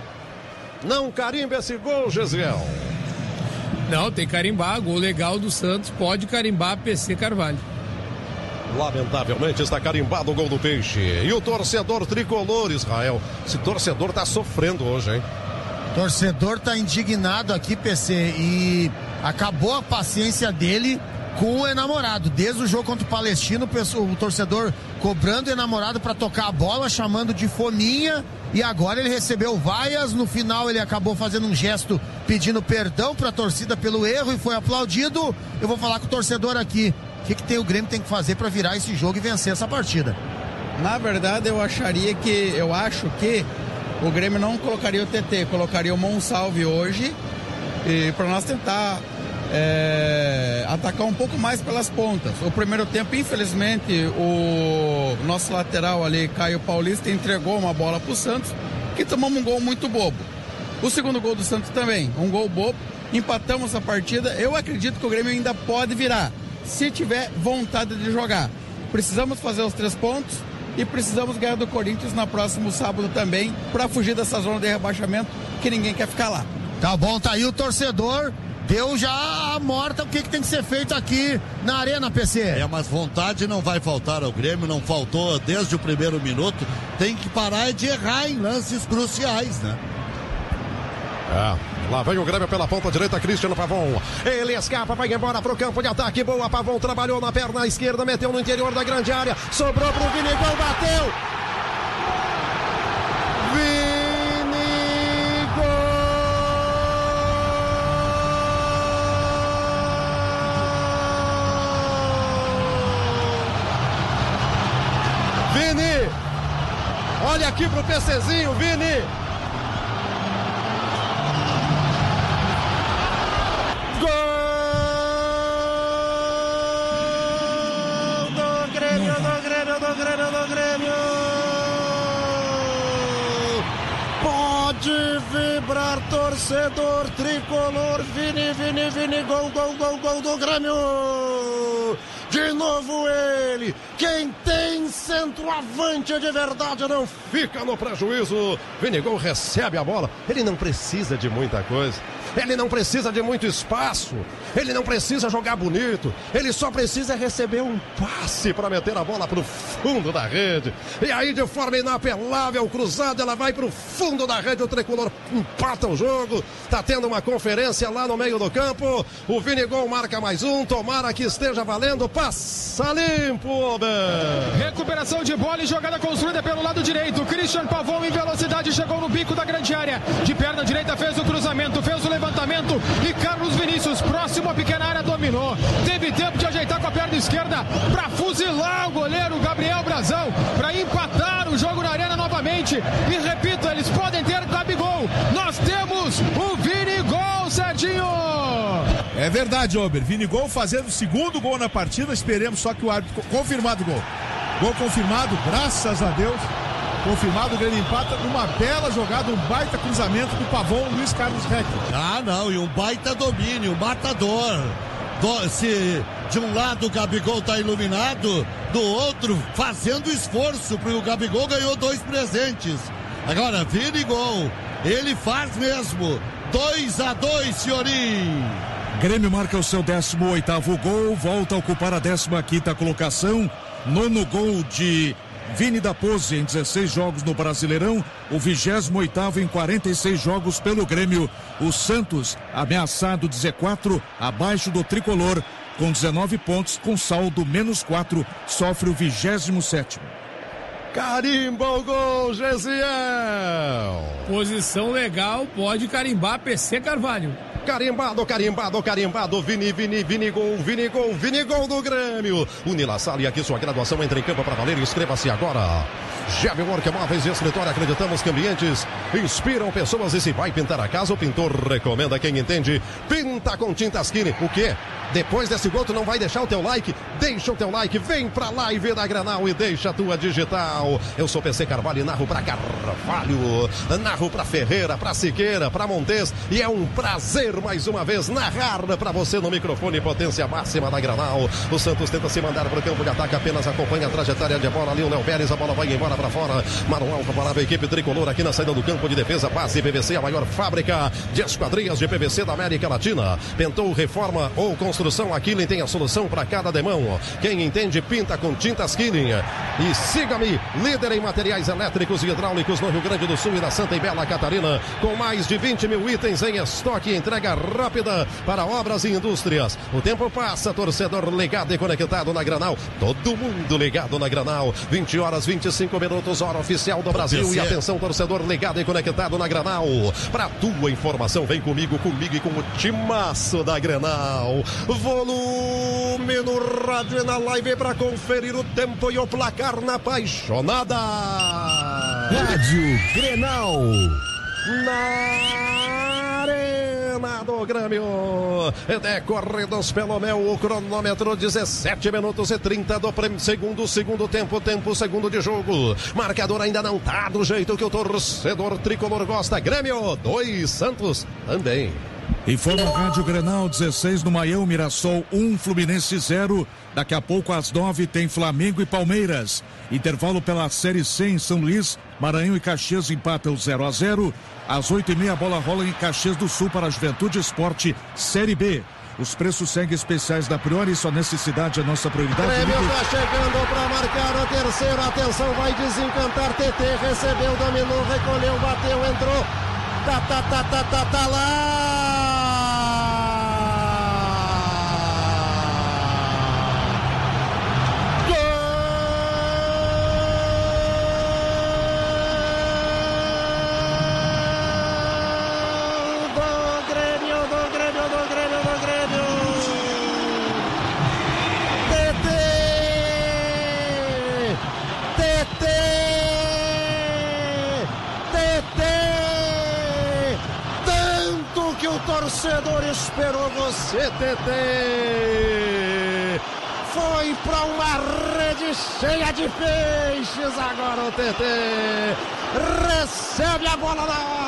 Não carimba esse gol, Gesiel. Não, tem que carimbar, gol legal do Santos, pode carimbar PC Carvalho. Lamentavelmente está carimbado o gol do Peixe. E o torcedor tricolor, Israel, esse torcedor tá sofrendo hoje, hein? Torcedor tá indignado aqui, PC, e acabou a paciência dele com o Enamorado. Desde o jogo contra o Palestino, o torcedor cobrando o Enamorado para tocar a bola, chamando de fominha, e agora ele recebeu vaias. No final ele acabou fazendo um gesto pedindo perdão para a torcida pelo erro e foi aplaudido. Eu vou falar com o torcedor aqui, o que o Grêmio tem que fazer para virar esse jogo e vencer essa partida. Na verdade eu acho que o Grêmio não colocaria o TT, colocaria o Monsalve hoje, e para nós tentar atacar um pouco mais pelas pontas. O primeiro tempo, infelizmente, o nosso lateral ali, Caio Paulista, entregou uma bola pro Santos, que tomamos um gol muito bobo. O segundo gol do Santos também, um gol bobo, empatamos a partida. Eu acredito que o Grêmio ainda pode virar, se tiver vontade de jogar. Precisamos fazer os 3 pontos e precisamos ganhar do Corinthians no próximo sábado também, para fugir dessa zona de rebaixamento que ninguém quer ficar lá. Tá bom, tá aí o torcedor. Deu já a morta, o que tem que ser feito aqui na Arena, PC? Mas vontade não vai faltar ao Grêmio, não faltou desde o primeiro minuto. Tem que parar de errar em lances cruciais, né? Lá vem o Grêmio pela ponta direita, Cristiano Pavon. Ele escapa, vai embora pro campo de ataque. Boa, Pavon trabalhou na perna esquerda, meteu no interior da grande área. Sobrou pro Vini, gol, bateu. Vini, olha aqui pro PCzinho, Vini. Gol do Grêmio, do Grêmio. Pode vibrar, torcedor tricolor. Vini, gol do Grêmio. De novo ele. Quem tem centroavante de verdade não fica no prejuízo. Vinigol recebe a bola. Ele não precisa de muita coisa. Ele não precisa de muito espaço. Ele não precisa jogar bonito. Ele só precisa receber um passe para meter a bola para o fundo da rede. E aí, de forma inapelável, cruzada, ela vai para o fundo da rede. O tricolor empata o jogo. Tá tendo uma conferência lá no meio do campo. O Vinigol marca mais um. Tomara que esteja valendo. Passa limpo, Recuperação de bola e jogada construída pelo lado direito. Christian Pavão em velocidade chegou no bico da grande área. De perna direita fez o cruzamento, fez o levantamento. E Carlos Vinícius, próximo à pequena área, dominou. Teve tempo de ajeitar com a perna esquerda para fuzilar o goleiro Gabriel Brazão, para empatar o jogo na arena novamente. E repito, eles podem ter Gabigol. Nós temos o Vinigol, Serginho. É verdade, Ober. Vinigol fazendo o segundo gol na partida. Esperemos só que o árbitro... Confirmado o gol. Gol confirmado, graças a Deus. Confirmado, o Grêmio empata numa bela jogada, um baita cruzamento do Pavão, Luiz Carlos Reck. Ah, não, e um baita domínio, matador. Se de um lado o Gabigol tá iluminado, do outro fazendo esforço, porque o Gabigol ganhou 2 presentes. Agora, Vinigol, ele faz mesmo. 2-2, senhorim. Grêmio marca o seu 18º gol, volta a ocupar a 15ª colocação. 9º gol de Vini da Pose em 16 jogos no Brasileirão, o 28º em 46 jogos pelo Grêmio. O Santos, ameaçado de Z4, abaixo do tricolor, com 19 pontos, com saldo -4, sofre o 27º. Carimba o gol, Gesiel! Posição legal, pode carimbar PC Carvalho. Carimbado, Vinigol do Grêmio. Unila Salle, aqui sua graduação entra em campo para valer. Inscreva-se agora. GV Work Móveis e Escritório, acreditamos que ambientes inspiram pessoas. E se vai pintar a casa, o pintor recomenda quem entende. Pinta com Tintas Kine. O quê? Depois desse gol, tu não vai deixar o teu like? Deixa o teu like, vem pra live da Granal e deixa a tua digital. Eu sou PC Carvalho e narro pra Carvalho, narro pra Ferreira, pra Siqueira, pra Montes. E é um prazer mais uma vez narrar pra você no microfone, potência máxima da Granal. O Santos tenta se mandar pro campo de ataque, apenas acompanha a trajetória de bola ali. O Léo Pérez, a bola vai embora pra fora. Manual favorável, equipe tricolor aqui na saída do campo de defesa. Base PVC, a maior fábrica de esquadrias de PVC da América Latina. Tentou reforma ou construção, a Killing tem a solução para cada demão. Quem entende, pinta com Tintas Killing. E siga-me, líder em materiais elétricos e hidráulicos no Rio Grande do Sul e na Santa e Bela Catarina, com mais de 20 mil itens em estoque e entrega rápida para obras e indústrias. O tempo passa, torcedor ligado e conectado na Granal. Todo mundo ligado na Granal. 20h25, hora oficial do Brasil. E atenção, torcedor ligado e conectado na Granal. Para tua informação, vem comigo e com o timaço da Granal. Volume no rádio e na live para conferir o tempo e o placar na apaixonada. Rádio Grenal. Na Arena do Grêmio. Decorridos pelo Mel, o cronômetro 17 minutos e 30 do segundo tempo, segundo de jogo. Marcador ainda não tá do jeito que o torcedor tricolor gosta. Grêmio 2, Santos também. Informa o Rádio Grenal, 16 no Maião, Mirassol 1, Fluminense 0. Daqui a pouco às 9 tem Flamengo e Palmeiras. Intervalo pela Série C em São Luís, Maranhão e Caxias empatam 0-0. Às 8h30 a bola rola em Caxias do Sul para a Juventude Esporte Série B. Os preços seguem especiais da Priori, sua necessidade é nossa prioridade. Grêmio está chegando para marcar o terceiro. Atenção, vai desencantar. TT recebeu, dominou, recolheu, bateu, entrou. Tá lá. Torcedor esperou você, TT. Foi para uma rede cheia de peixes agora o TT. recebe a bola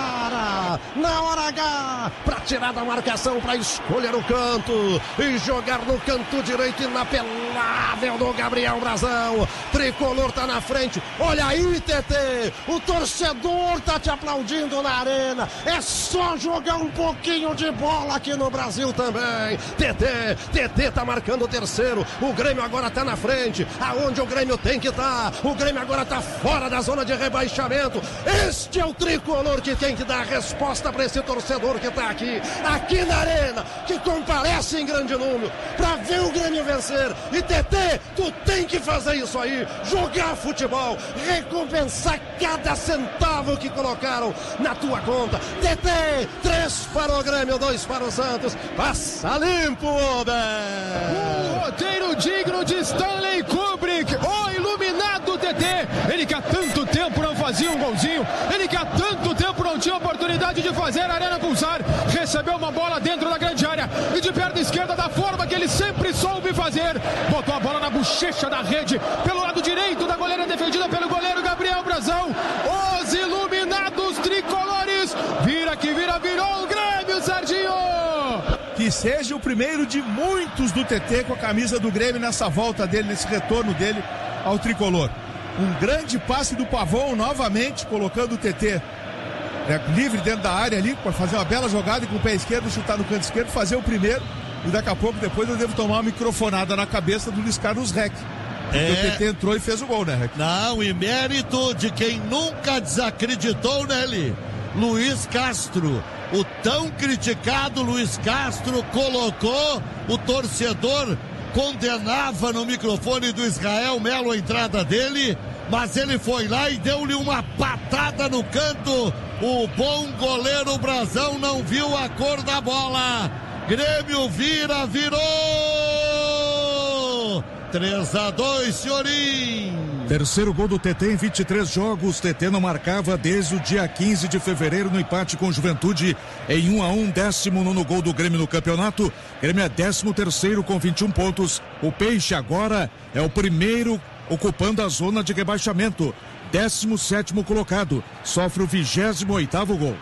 na hora H, para tirar da marcação, para escolher o canto e jogar no canto direito inapelável do Gabriel Brazão. Tricolor tá na frente, olha aí, TT, o torcedor tá te aplaudindo na arena, é só jogar um pouquinho de bola aqui no Brasil também. TT tá marcando o terceiro, o Grêmio agora tá na frente, aonde o Grêmio tem que estar, o Grêmio agora tá fora da zona de rebaixamento. Este é o Tricolor que tem que dar a resposta para esse torcedor que tá aqui na arena, que comparece em grande número para ver o Grêmio vencer. E TT, tu tem que fazer isso aí, jogar futebol, recompensar cada centavo que colocaram na tua conta. TT, 3 para o Grêmio, 2 para o Santos, passa limpo, O roteiro digno de Stanley Kubrick, o iluminado TT, ele que há tanto tempo não fazia um golzinho, ele que há tanto tempo não tinha oportunidade de fazer a arena pulsar, recebeu uma bola dentro da grande área e de perna esquerda, da forma que ele sempre soube fazer, botou a bola na bochecha da rede, pelo lado direito da goleira, defendida pelo goleiro Gabriel Brazão. Os iluminados tricolores, vira que vira, virou o Grêmio, Serginho! Que seja o primeiro de muitos do TT com a camisa do Grêmio nessa volta dele, nesse retorno dele ao tricolor. Um grande passe do Pavão novamente, colocando o TT livre dentro da área ali, para fazer uma bela jogada e com o pé esquerdo chutar no canto esquerdo, fazer o primeiro, e daqui a pouco depois eu devo tomar uma microfonada na cabeça do Luiz Carlos Reck. O TT entrou e fez o gol, né, Reck? Não, e mérito de quem nunca desacreditou nele, Luiz Castro. O tão criticado Luiz Castro colocou, o torcedor condenava no microfone do Israel Melo a entrada dele, mas ele foi lá e deu-lhe uma patada no canto. O bom goleiro Brazão não viu a cor da bola. Grêmio virou! 3-2, senhorim. Terceiro gol do TT em 23 jogos. TT não marcava desde o dia 15 de fevereiro no empate com Juventude em 1-1, 19º gol do Grêmio no campeonato. Grêmio é 13º com 21 pontos. O Peixe agora é o primeiro ocupando a zona de rebaixamento. 17º colocado. Sofre o 28º gol.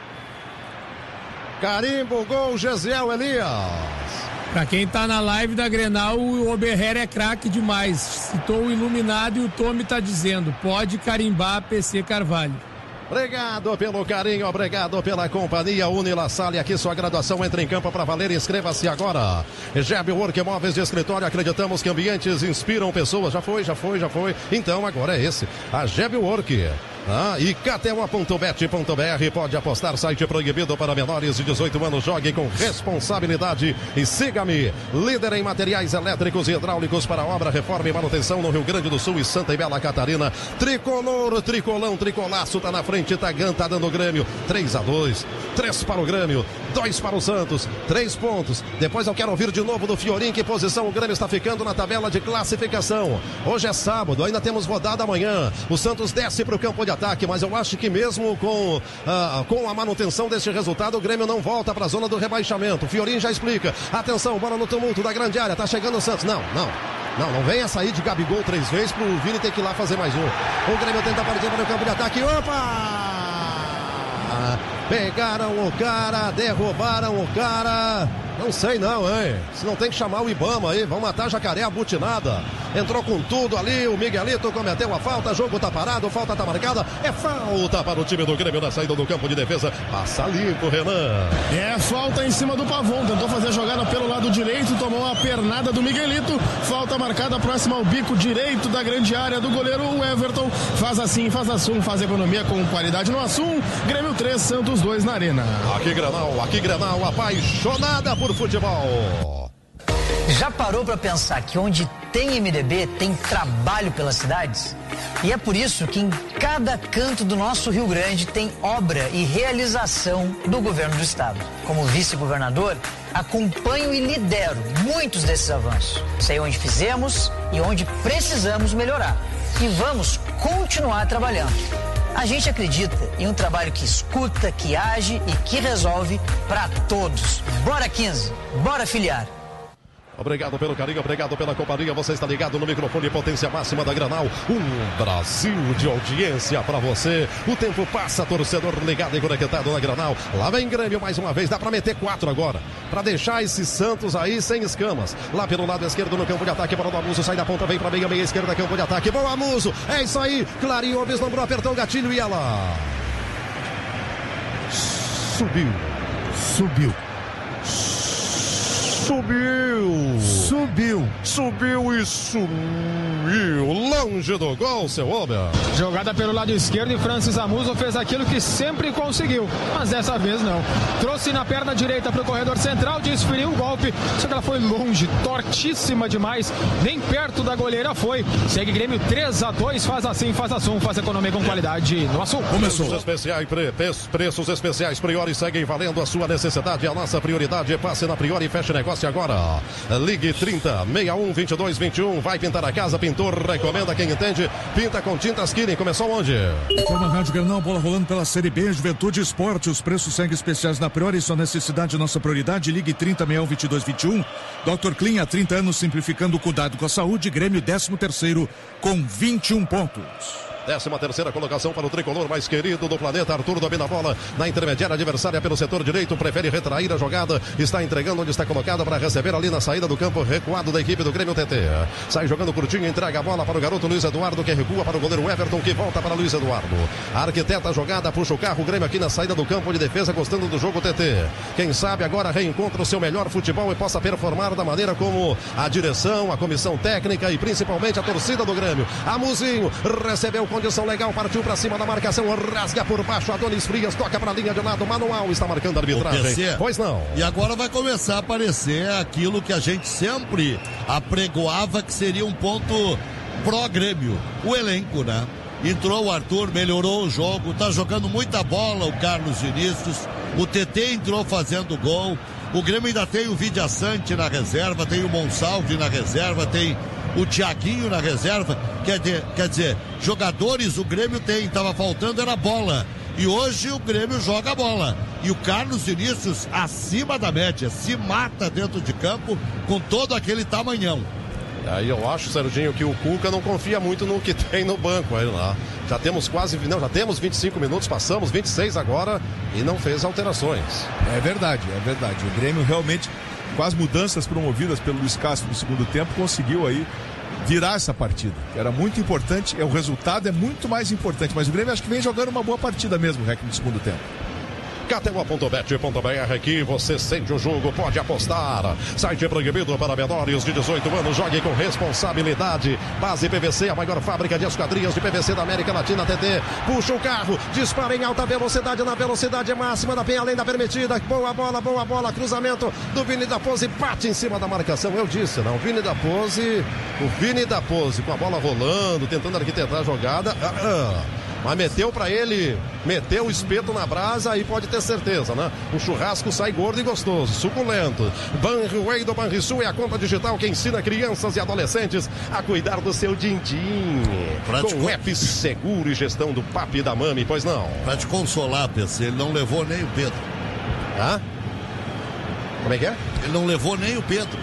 Carimbo, gol, Gesiel Elias. Pra quem tá na live da Grenal, o Oberher é craque demais. Citou o iluminado e o Tommy tá dizendo, pode carimbar PC Carvalho. Obrigado pelo carinho, obrigado pela companhia. Unila Salle, aqui sua graduação entra em campo para valer. Inscreva-se agora. Jeb Work, móveis de escritório. Acreditamos que ambientes inspiram pessoas. Já foi. Então agora é esse. A Jeb Work. E KTO.bet.br, pode apostar, site proibido para menores de 18 anos, jogue com responsabilidade e siga-me, líder em materiais elétricos e hidráulicos para obra, reforma e manutenção no Rio Grande do Sul e Santa e Bela Catarina. Tricolor, tricolão, tricolaço, tá na frente, tá dando o Grêmio, 3-2, 3 para o Grêmio, 2 para o Santos, 3 pontos. Depois eu quero ouvir de novo do Fiorim, que posição o Grêmio está ficando na tabela de classificação. Hoje é sábado, ainda temos rodada amanhã, o Santos desce para o campo de ataque, mas eu acho que mesmo com a manutenção deste resultado, o Grêmio não volta para a zona do rebaixamento. Fiorim já explica. Atenção, bola no tumulto da grande área, tá chegando o Santos. Não venha sair de Gabigol 3 vezes pro Vini ter que ir lá fazer mais um. O Grêmio tenta partir para o campo de ataque. Opa! Pegaram o cara, derrubaram o cara. Não sei não, hein? Se não tem que chamar o Ibama aí, vão matar Jacaré abutinada. Entrou com tudo ali, o Miguelito cometeu a falta, jogo tá parado, falta tá marcada. É falta para o time do Grêmio na saída do campo de defesa. Passa limpo, Renan. É falta em cima do Pavão, tentou fazer a jogada pelo lado direito, tomou a pernada do Miguelito. Falta marcada próxima ao bico direito da grande área do goleiro Everton. Faz assim, faz assum, faz economia com qualidade no assum. Grêmio 3, Santos 2 na arena. Aqui Grenal, apaixonada por futebol. Já parou para pensar que onde tem MDB tem trabalho pelas cidades? E é por isso que em cada canto do nosso Rio Grande tem obra e realização do governo do estado. Como vice-governador, acompanho e lidero muitos desses avanços. Sei onde fizemos e onde precisamos melhorar. E vamos continuar trabalhando. A gente acredita em um trabalho que escuta, que age e que resolve para todos. Bora 15, bora filiar. Obrigado pelo carinho, obrigado pela companhia. Você está ligado no microfone Potência Máxima da Granal. Um Brasil de audiência para você. O tempo passa, torcedor ligado e conectado na Granal. Lá vem Grêmio mais uma vez. Dá para meter 4 agora. Para deixar esse Santos aí sem escamas. Lá pelo lado esquerdo no campo de ataque. Bola do Amuso. Sai da ponta, vem para meia esquerda. Campo de ataque. Bom, Amuso. É isso aí. Clarinho, vislumbrou, apertou o gatilho e ela... Subiu. Subiu e sumiu. Longe do gol, seu Ober. Jogada pelo lado esquerdo e Francis Amuso fez aquilo que sempre conseguiu, mas dessa vez não. Trouxe na perna direita para o corredor central, desferiu o golpe, só que ela foi longe, tortíssima demais, nem perto da goleira foi. Segue Grêmio 3-2, faz assim, faz assum, faz economia com qualidade no assunto. Começou. Preços especiais Priori seguem valendo a sua necessidade. A nossa prioridade é passe na Priori e feche negócio agora. Ligue 30 61 22 21. Vai pintar a casa, pintor recomenda quem entende. Pinta com tintas Killing. Começou onde? Informa Rádio Granal, bola rolando pela Série B, Juventude e Esporte. Os preços seguem especiais na Priori, sua necessidade, nossa prioridade. Ligue 30 61 22 21. Dr. Clean, há 30 anos simplificando o cuidado com a saúde. Grêmio 13º com 21 pontos. 13ª colocação para o tricolor mais querido do planeta. Arthur domina a bola na intermediária adversária pelo setor direito, prefere retrair a jogada, está entregando onde está colocada para receber ali na saída do campo recuado da equipe do Grêmio TT. Sai jogando curtinho, entrega a bola para o garoto Luiz Eduardo, que recua para o goleiro Everton, que volta para Luiz Eduardo. Arquiteta a jogada, puxa o carro, o Grêmio aqui na saída do campo de defesa, gostando do jogo TT. Quem sabe agora reencontra o seu melhor futebol e possa performar da maneira como a direção, a comissão técnica e principalmente a torcida do Grêmio. Amuzinho recebeu condição legal, partiu para cima da marcação, rasga por baixo, Adonis Frias toca para a linha de lado, manual está marcando a arbitragem. PC, pois não. E agora vai começar a aparecer aquilo que a gente sempre apregoava que seria um ponto pró-Grêmio, o elenco, né? Entrou o Arthur, melhorou o jogo, tá jogando muita bola o Carlos Vinícius, o TT entrou fazendo gol, o Grêmio ainda tem o Vidia Sante na reserva, tem o Monsalve na reserva, tem o Thiaguinho na reserva, quer dizer, jogadores o Grêmio tem, estava faltando era bola, e hoje o Grêmio joga a bola, e o Carlos Vinícius acima da média, se mata dentro de campo com todo aquele tamanhão. Aí eu acho, Serginho, que o Cuca não confia muito no que tem no banco aí lá. Já temos 25 minutos, passamos 26 agora e não fez alterações. É verdade. O Grêmio realmente, com as mudanças promovidas pelo Luiz Castro no segundo tempo, conseguiu aí virar essa partida. Era muito importante, o resultado é muito mais importante, mas o Grêmio acho que vem jogando uma boa partida mesmo, Rec, no segundo tempo. KTO.bet.br, aqui você sente o jogo, pode apostar. Site proibido para menores de 18 anos, jogue com responsabilidade. Base PVC, a maior fábrica de esquadrias de PVC da América Latina, TT. Puxa o carro, dispara em alta velocidade, na velocidade máxima da penha, além da permitida. Boa bola, cruzamento do Vini da Pose, bate em cima da marcação. Eu disse, não, o Vini da Pose com a bola rolando, tentando arquitetar a jogada. Mas meteu pra ele, meteu o espeto na brasa, aí pode ter certeza, né? O churrasco sai gordo e gostoso, suculento. Banriway do Banrisul é a conta digital que ensina crianças e adolescentes a cuidar do seu din-din. Com app seguro e gestão do papi e da mami, pois não? Pra te consolar, PC, ele não levou nem o Pedro. Hã? Como é que é? Ele não levou nem o Pedro.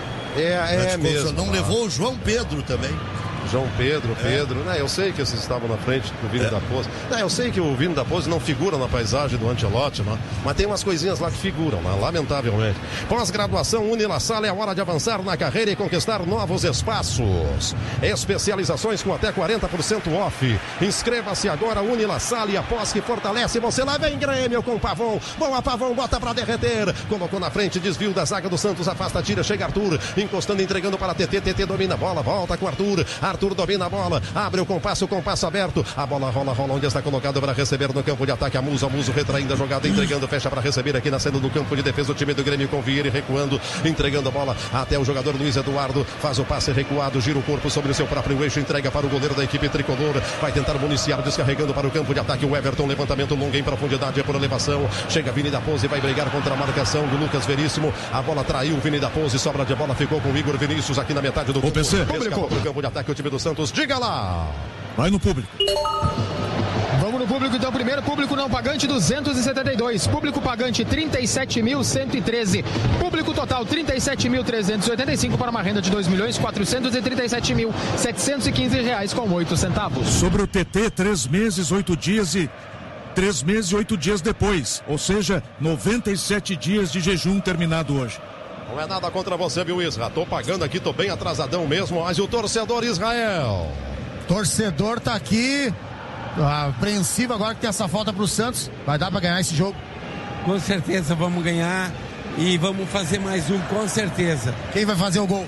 É mesmo. Não levou o João Pedro também. João Pedro, né? Eu sei que vocês estavam na frente do Vini da Pose. Eu sei que o Vini da Pose não figura na paisagem do Ancelotti, né? Mas tem umas coisinhas lá que figuram, né? Lamentavelmente. Pós-graduação Unilassal, é a hora de avançar na carreira e conquistar novos espaços. Especializações com até 40% off. Inscreva-se agora, Unilassal, e após que fortalece você. Lá vem Grêmio com Pavon. Boa, Pavon, bota pra derreter. Colocou na frente, desvio da zaga do Santos, afasta, tira, chega Arthur. Encostando, entregando para TT. TT domina a bola, volta com Arthur. Arthur domina a bola, abre o compasso aberto, a bola rola onde está colocado para receber no campo de ataque. Amuso retraindo a jogada, entregando, fecha para receber aqui na saída do campo de defesa o time do Grêmio com Vieira recuando, entregando a bola até o jogador Luiz Eduardo, faz o passe recuado, gira o corpo sobre o seu próprio eixo, entrega para o goleiro da equipe tricolor, vai tentar municiar, descarregando para o campo de ataque o Everton, levantamento longo em profundidade, é por elevação, chega Vini da Pose, vai brigar contra a marcação do Lucas Veríssimo, a bola traiu Vini da Pose, sobra de bola, ficou com o Igor Vinícius aqui na metade do campo, escapa para o campo de ataque o time do Santos, diga lá! Vai no público. Vamos no do público, então, primeiro. Público não pagante, 272. Público pagante, 37.113. Público total, 37.385 para uma renda de R$2.437.715,08. Sobre o TT, 3 meses, 8 dias e 3 meses e 8 dias depois. Ou seja, 97 dias de jejum terminado hoje. Não é nada contra você, viu, Isra? Tô pagando aqui, tô bem atrasadão mesmo, mas o torcedor Israel? Torcedor tá aqui, apreensivo agora que tem essa falta pro Santos. Vai dar pra ganhar esse jogo? Com certeza vamos ganhar e vamos fazer mais um, com certeza. Quem vai fazer o gol?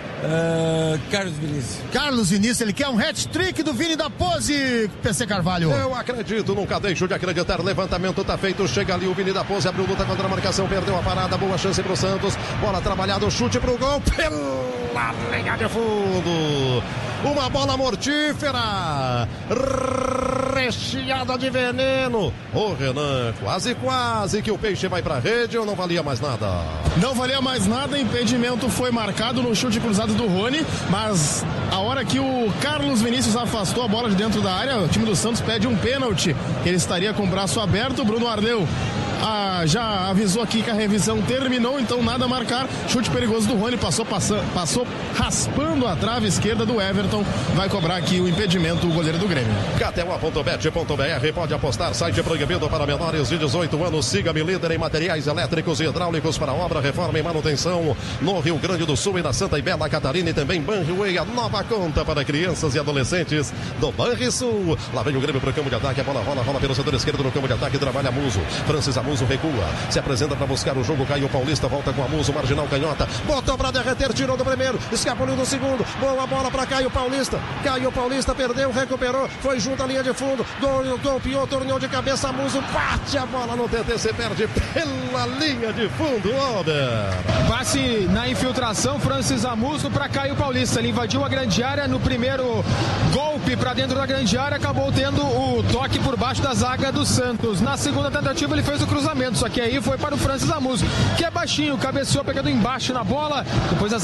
Carlos Vinícius. Carlos Vinícius, ele quer um hat-trick do Vini da Pose, PC Carvalho. Eu acredito, nunca deixo de acreditar. Levantamento tá feito, chega ali o Vini da Pose, abriu luta contra a marcação, perdeu a parada, boa chance pro Santos. Bola trabalhada, o chute pro gol, pela linha de fundo. Uma bola mortífera, recheada de veneno. Ô Renan, quase que o peixe vai pra rede ou não valia mais nada? Não valia mais nada, impedimento foi marcado no chute cruzado do Rony, mas a hora que o Carlos Vinícius afastou a bola de dentro da área, o time do Santos pede um pênalti, ele estaria com o braço aberto. O Bruno Arleu já avisou aqui que a revisão terminou, então nada a marcar. Chute perigoso do Rony, passou raspando a trave esquerda do Everton. Vai cobrar aqui o impedimento o goleiro do Grêmio. KTO.bet.br, pode apostar, site proibido para menores de 18 anos. Siga-me, líder em materiais elétricos e hidráulicos para obra, reforma e manutenção no Rio Grande do Sul e na Santa e Bela Catarina, e também Banriway, a nova conta para crianças e adolescentes do Banrisul. Lá vem o Grêmio para o campo de ataque, a bola rola pelo setor esquerdo no campo de ataque, trabalha Muso. Francis Amuso recua, se apresenta para buscar o jogo. Caio Paulista volta com Amuso, marginal canhota, botou para derreter, tirou do primeiro, escapuliu do segundo, boa bola para Caio Paulista. Caio Paulista perdeu, recuperou, foi junto à linha de fundo, golpeou, torneou de cabeça, Amuso bate a bola no TT, se perde pela linha de fundo, Albert. Passe na infiltração, Francis Amuso para Caio Paulista. Ele invadiu a grande área no primeiro golpe para dentro da grande área, acabou tendo o toque por baixo da zaga do Santos. Na segunda tentativa ele fez o cruzamento, só que aí foi para o Francis Amuso, que é baixinho, cabeceou pegando embaixo na bola, depois a